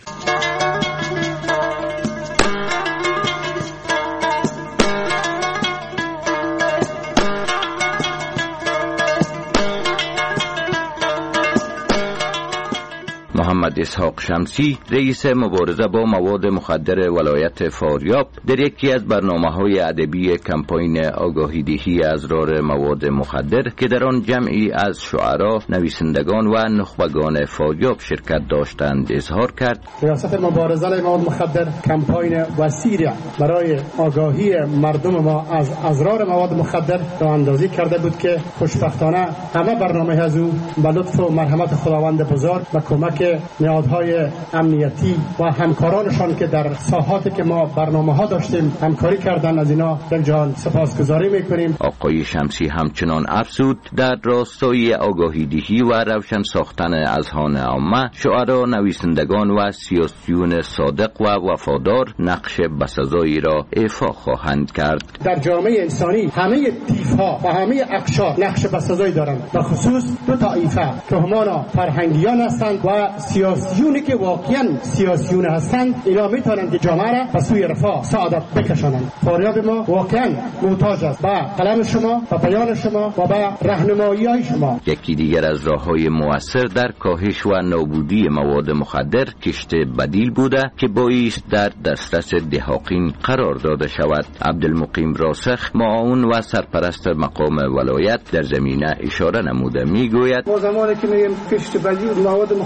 محمد اسحاق شمسی رئیس مبارزه با مواد مخدر ولایت فاریاب در یکی از برنامه‌های ادبی کمپاین آگاهی دهی اضرار مواد مخدر که در آن جمعی از شعرا، نویسندگان و نخبگان فاریاب شرکت داشتند اظهار کرد. ریاست مبارزه علیه مواد مخدر کمپاین وسیع برای آگاهی مردم ما از اضرار مواد مخدر را اندازی کرده بود که خوشبختانه همه برنامه از او به لطف و مرحمت خداوند بزرگ و کمک نهادهای امنیتی و همکارانشان که در ساحاتی که ما برنامه ها داشتیم همکاری کردن، از اینا یک جان سپاسگزاری میکنیم. آقای شمسی همچنان افزود در راستای آگاهی دهی و روشن ساختن اذهان عامه شعرا، نویسندگان و سیاسیون صادق و وفادار نقش بسزایی را ایفا خواهند کرد. در جامعه انسانی همه طیف‌ها و همه اقشار نقش بسزایی دارند، به خصوص دو طایفه که همانا فرهنگیان هستند و سیاسیونی که واقعا سیاسیون هستند. اینا میتونند که جامعه را به سوی رفاه سعادت بکشانند. فاریاب ما واقعا محتاج است به قلم شما، به بیان شما و به راهنمایی شما. یکی دیگر از راههای مؤثر در کاهش و نابودی مواد مخدر کشت بدیل بوده که بایست در دسترس دهاقین قرار داده شود. عبدالمقیم راسخ معاون و سرپرست مقام ولایت در زمینه اشاره نموده میگوید ما زمانی که میگیم کشت بدیل مواد مخدر از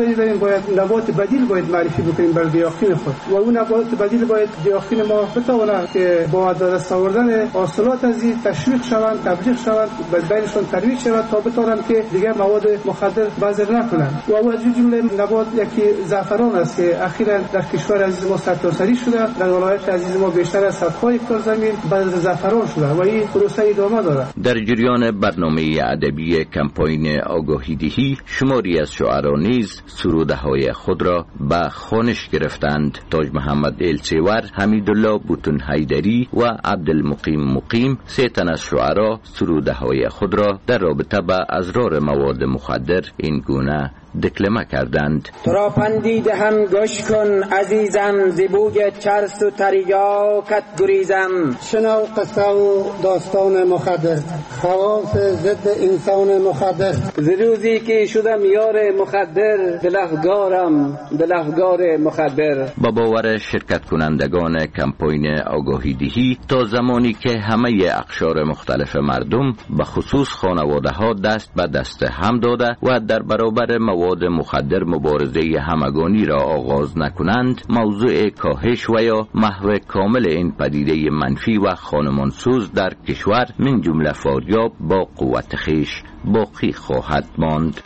عزیز داریم باید نبات بدیل باید معرفی بکنیم بر گیاهخوان خود و اون نبات بدیل باید گیاهخوان ما بتواند که با دست آوردن حاصلات از این تشویق شوند، تبلیغ شوند، بینشون ترویج شود تا بتوانند که دیگر مواد مخدر بازار نکنند. و او از جمله نبات یکی زعفران است که اخیراً در کشور عزیز ما سرتاسری شده، در ولایت عزیز ما بیشتر از صدها هکتار زمین بعد از زعفران شده و این پروسه ادامه دارد. در جریان برنامه ادبی کمپاین آگاهی دهی شماری از شاعران نیز سروده‌های خود را به خوانش گرفتند. تاج محمد السیور، حمیدالله بوتون حیدری و عبدالمقیم مقیم، سه تن از شعرا سروده‌های خود را در رابطه با اضرار مواد مخدر این گونه دکلمه کردند. تو را پندید هم گوش کن عزیزم، زبوی چرس و تریاکت گریزم. شنو قصه و داستان مخدر، خواص ضد انسان مخدر. ز روزی که شدم یار مخدر، دلافگارم دلافگار مخدر. با باور شرکت کنندگان کمپاین آگاهی دهی تا زمانی که همه اقشار مختلف مردم به خصوص خانواده ها دست به دست هم داده و در برابر مواد مخدر مبارزه همگانی را آغاز نکنند، موضوع کاهش و یا محو کامل این پدیده منفی و خانمانسوز در کشور من جمله فاریاب با قوت خویش باقی خواهد ماند.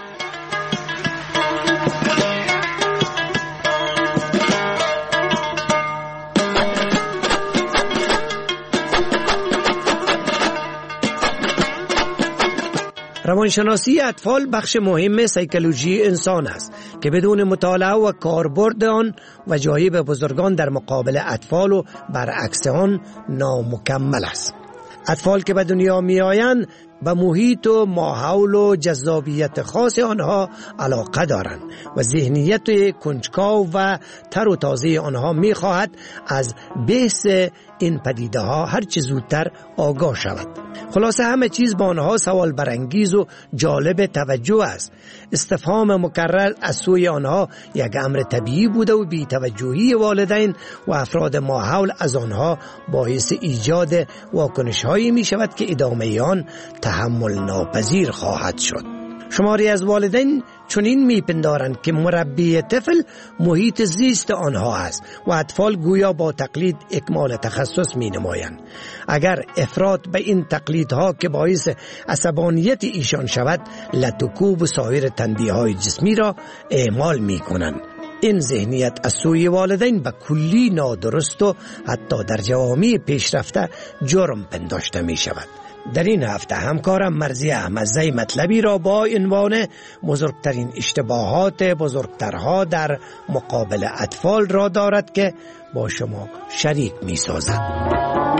روانشناسی اطفال بخش مهم سیکولوژی انسان است که بدون مطالعه و کاربرد آن و جایب بزرگان در مقابل اطفال و برعکس آن نامکمل است. اطفال که به دنیا می آیند به محیط و ماحول و جذابیت خاص آنها علاقه دارند و ذهنیت کنجکاو و تر و تازه آنها می خواهد از بحث این پدیده ها هر چه زودتر آگاه شود. خلاصه همه چیز با آنها سوال برانگیز و جالب توجه است. استفهام مکرر از سوی آنها یک امر طبیعی بوده و بی توجهی والدین و افراد ماحول از آنها باعث ایجاد واکنش هایی می شود که ادامه آن تحمل ناپذیر خواهد شد. شماری از والدین چنین میپندارند که مربی طفل محیط زیست آنها است و اطفال گویا با تقلید اکمال تخصص می نمایند. اگر افراط به این تقلیدها که باعث عصبانیت ایشان شود، لطوکوب و سایر تنبیه‌های جسمی را اعمال می کنند. این ذهنیت از سوی والدین به کلی نادرست و حتی در جوامع پیشرفته جرم پنداشته می شود. در این هفته همکارم مرزی احمدزی مطلبی را با عنوان بزرگترین اشتباهات بزرگترها در مقابل اطفال را دارد که با شما شریک می سازد.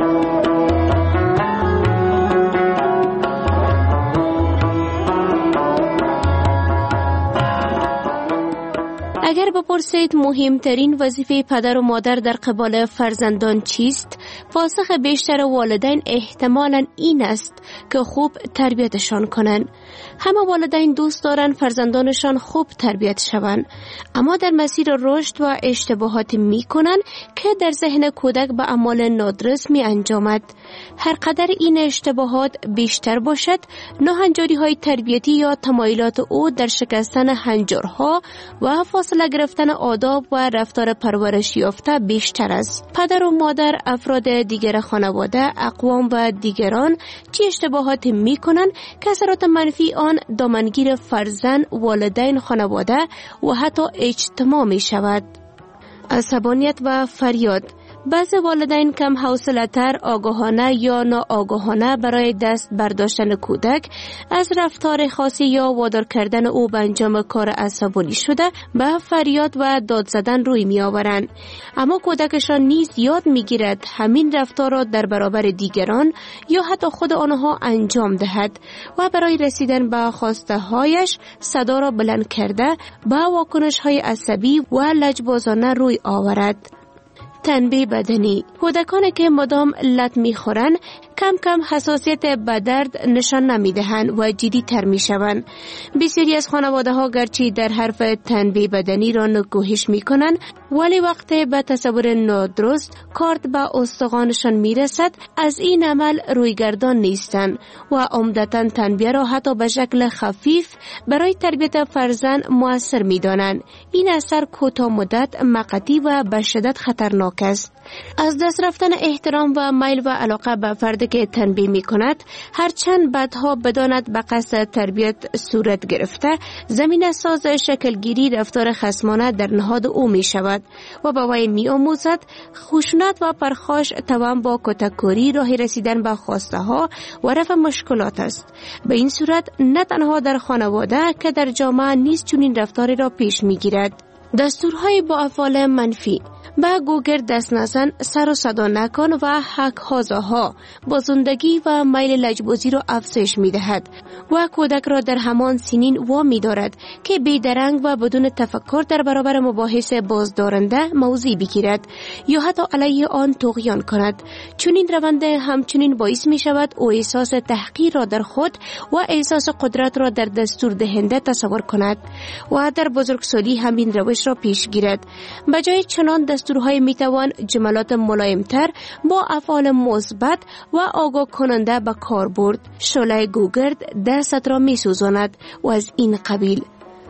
اگر بپرسید مهمترین وظیفه پدر و مادر در قبال فرزندان چیست، پاسخ بیشتر والدین احتمالاً این است که خوب تربیتشان کنند. همه والدین دوست دارند فرزندانشان خوب تربیت شوند، اما در مسیر رشد و اشتباهات می کنند که در ذهن کودک به اعمال نادرست می انجامد. هر قدر این اشتباهات بیشتر باشد، ناهنجاری های تربیتی یا تمایلات او در شکستن هنجارها و فاصله گرفتن آداب و رفتار پرورش یافته بیشتر است. پدر و مادر، افراد دیگر خانواده، اقوام و دیگران چه اشتباهاتی می کنند که اثرات منفی آن دامنگیر فرزند، والدین، خانواده و حتی اجتماع می شود. عصبانیت و فریاد. بعضی والدین کم حوصله‌تر، آگاهانه یا ناآگاهانه برای دست برداشتن کودک از رفتار خاصی یا وادار کردن او به انجام کار عصبانی شده به فریاد و داد زدن روی می آورند. اما کودکشان نیز یاد می گیرد همین رفتار را در برابر دیگران یا حتی خود آنها انجام دهد و برای رسیدن به خواسته هایش صدا را بلند کرده به واکنش های عصبی و لجبازانه روی آورد. تنبیه بدنی. کودکانی که مدام لط میخورند کم کم حساسیت به درد نشان نمیدهند و جدی تر می شوند. بسیاری از خانواده ها گرچه در حرف تنبیه بدنی را نکوهش می کنند، ولی وقتی به تصور نادرست کارت به استخوانشان می رسد از این عمل رویگردان نیستند و عمدتاً تنبیه را حتی به شکل خفیف برای تربیت فرزند مؤثر می دانند. این اثر کوتاه مدت، موقتی و به شدت خطرناک است. از دست رفتن احترام و میل و علاقه به فردی که تنبیه می کند، هرچند بعدها بداند به قصد تربیت صورت گرفته، زمین ساز شکلگیری رفتار خصمانه در نهاد او می شود و به وی می آموزد خشونت و پرخاش توان با کتککاری راه رسیدن به خواسته ها و رفع مشکلات است. به این صورت نه تنها در خانواده که در جامعه نیز چنین رفتاری را پیش می گیرد. دستورهای با افعال منفی: به گوگر دست نزن، سر و صدا نکن و حق هازاها بازندگی و میل لجبازی را افزایش می دهد و کودک را در همان سنین وامی دارد که بیدرنگ و بدون تفکر در برابر مباحث بازدارنده موضع بگیرد یا حتی علیه آن طغیان کند. چنین روند همچنین باعث می شود او احساس تحقیر را در خود و احساس قدرت را در دستور دهنده تصور کند و در بزرگسالی همین روش را پیش گیرد. بجای چنان دستورهای میتوان جملات ملایمتر با افعال مثبت و آگاه کننده به کار برد. شعله گوگرد دست را میسوزاند و از این قبیل.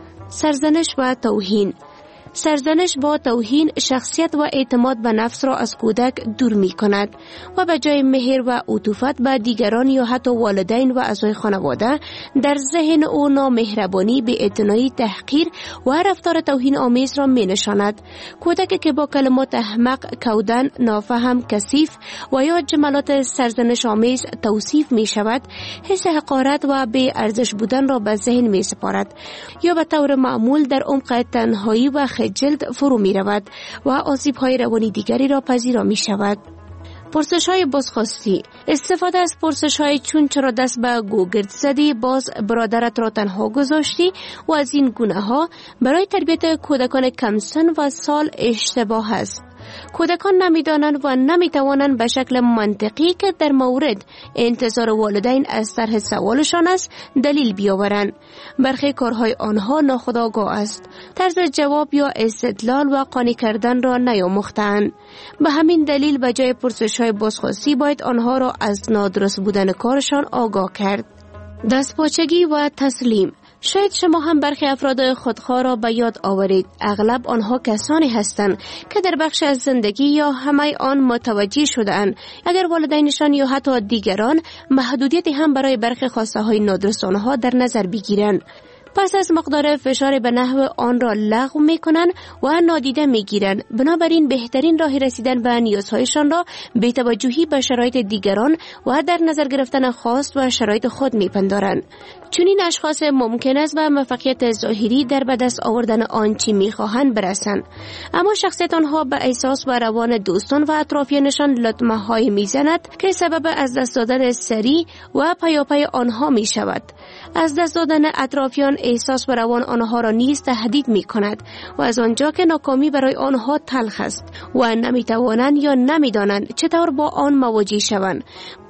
سرزنش و توهین: سرزنش با توهین شخصیت و اعتماد به نفس را از کودک دور می کند و به جای مهر و عطوفت به دیگران یا حتی والدین و اعضای خانواده، در ذهن او نامهربانی، بی‌اعتنایی، تحقیر و رفتار توهین آمیز را می نشاند. کودک که با کلمات احمق، کودن، نافهم، کثیف و یا جملات سرزنش آمیز توصیف می شود، حس حقارت و بی ارزش بودن را به ذهن می سپارد یا به طور معمول در عمق تنهایی و جلد فرو می رود و آسیب های روانی دیگری را پذیرا می شود. پرسش های بازخواستی: استفاده از پرسش های چون چرا دست به گوگرد زدی، باز برادرت را تنها گذاشتی و از این گونه ها برای تربیت کودکان کم سن و سال اشتباه است. کودکان نمیدانند و نمیتوانند به شکل منطقی که در مورد انتظار والدین از طرح سوالشان است دلیل بیاورند. برخی کارهای آنها ناخودآگاه است. طرز جواب یا استدلال و قانع کردن را نیاموختند. به همین دلیل به جای پرسش‌های بازخواستی باید آنها را از نادرست بودن کارشان آگاه کرد. دستپاچگی و تسلیم: شاید شما هم برخی افراد خودخواه را به یاد آورید. اغلب آنها کسانی هستند که در بخش از زندگی یا همه آن متوجه شده‌اند اگر والدینشان یا حتی دیگران محدودیتی هم برای برخی خواسته های نادرست آنها در نظر بگیرند، پس از مقدار فشار به نحو آن را لغو می کنند و نادیده می گیرند. بنابراین بهترین راه رسیدن به نیازهایشان را بی توجهی به شرایط دیگران و در نظر گرفتن خواست و شرایط خود می پندارند. چون این اشخاص ممکن است به موفقیت ظاهری در به دست آوردن آنچه می خواهند برسند، اما شخصیت آنها به احساس و روان دوستان و اطرافیانشان لطمه های می زند که سبب از دست دادن سریع و پیاپی آنها می شود. از دست دادن اطرافیان احساس و روان آنها را نیز تهدید می کند و از آنجا که ناکامی برای آنها تلخ است و نمی توانند یا نمی دانند چطور با آن مواجه شوند.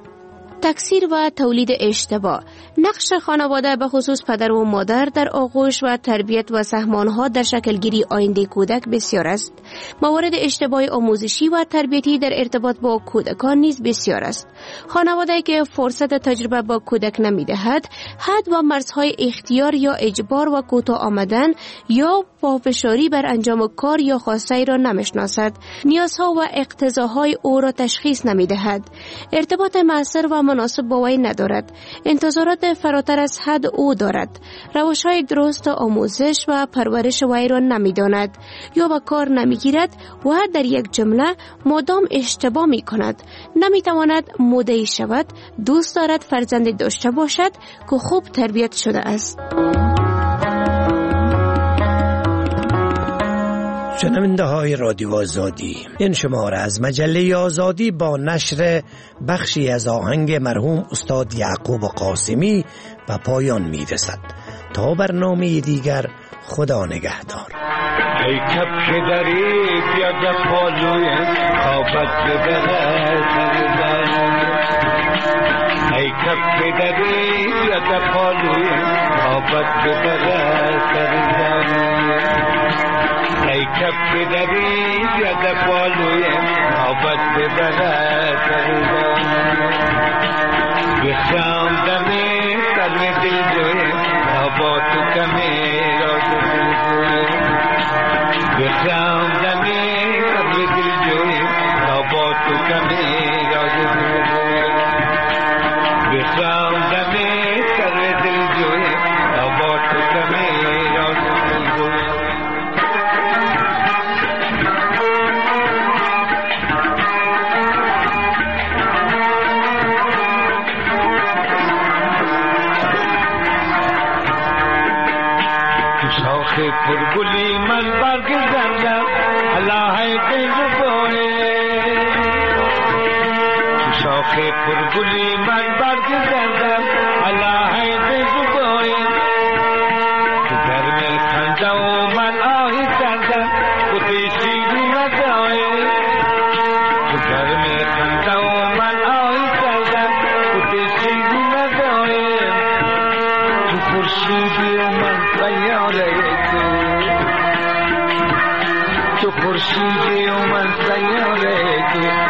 تکثیر و تولید اشتباه: نقش خانواده به خصوص پدر و مادر در آغوش و تربیت و سهم آنها در شکلگیری آینده کودک بسیار است. موارد اشتباه آموزشی و تربیتی در ارتباط با کودکان نیز بسیار است. خانواده که فرصت تجربه با کودک نمی‌دهد، حد و مرزهای اختیار یا اجبار و کوتاه آمدن یا پافشاری بر انجام کار یا خواسته را نمی‌شناسد، نیازها و اقتضاهای او را تشخیص نمی‌دهد، ارتباط مؤثر و مناسب با وی ندارد، انتظارات فراتر از حد او دارد، روش‌های درست آموزش و پرورش وی را نمی‌داند یا به کار نمی‌گیرد و در یک جمله مدام اشتباه می‌کند، نمی‌تواند مدعی شود، دوست دارد فرزند داشته باشد که خوب تربیت شده است. شنونده های رادیو آزادی، این شماره از مجله آزادی با نشر بخشی از آهنگ مرحوم استاد یعقوب قاسمی و پایان می رسد. تا برنامه دیگر، خدا نگهدار. ای کپش دری بیاد پالوی خوابت ببره ای کف دری ید پالوی آبت ببره سر زمین ای کف دری ید پالوی آبت ببره سر زمین بخشام دمی کرم دل جوی آبا تو کمی راز دل جوی بخشام دمی کرم دل جوی آبا تو کمی راز دل جوی بخشام دمی کرم دل جوی آبا تو کمی راز دل جوی شاخ پرگلی من برگ زندم الله دل بوئے شاخ پرگلی من برگ زندم الله دل بوئے گھر میں کھنجا من آہی زندم خودی شیری نگوئے گھر میں کھنجا من آہی زندم خودی شیری نگوئے تو خورشیدی من سیاره تو خورشیدی من سیاره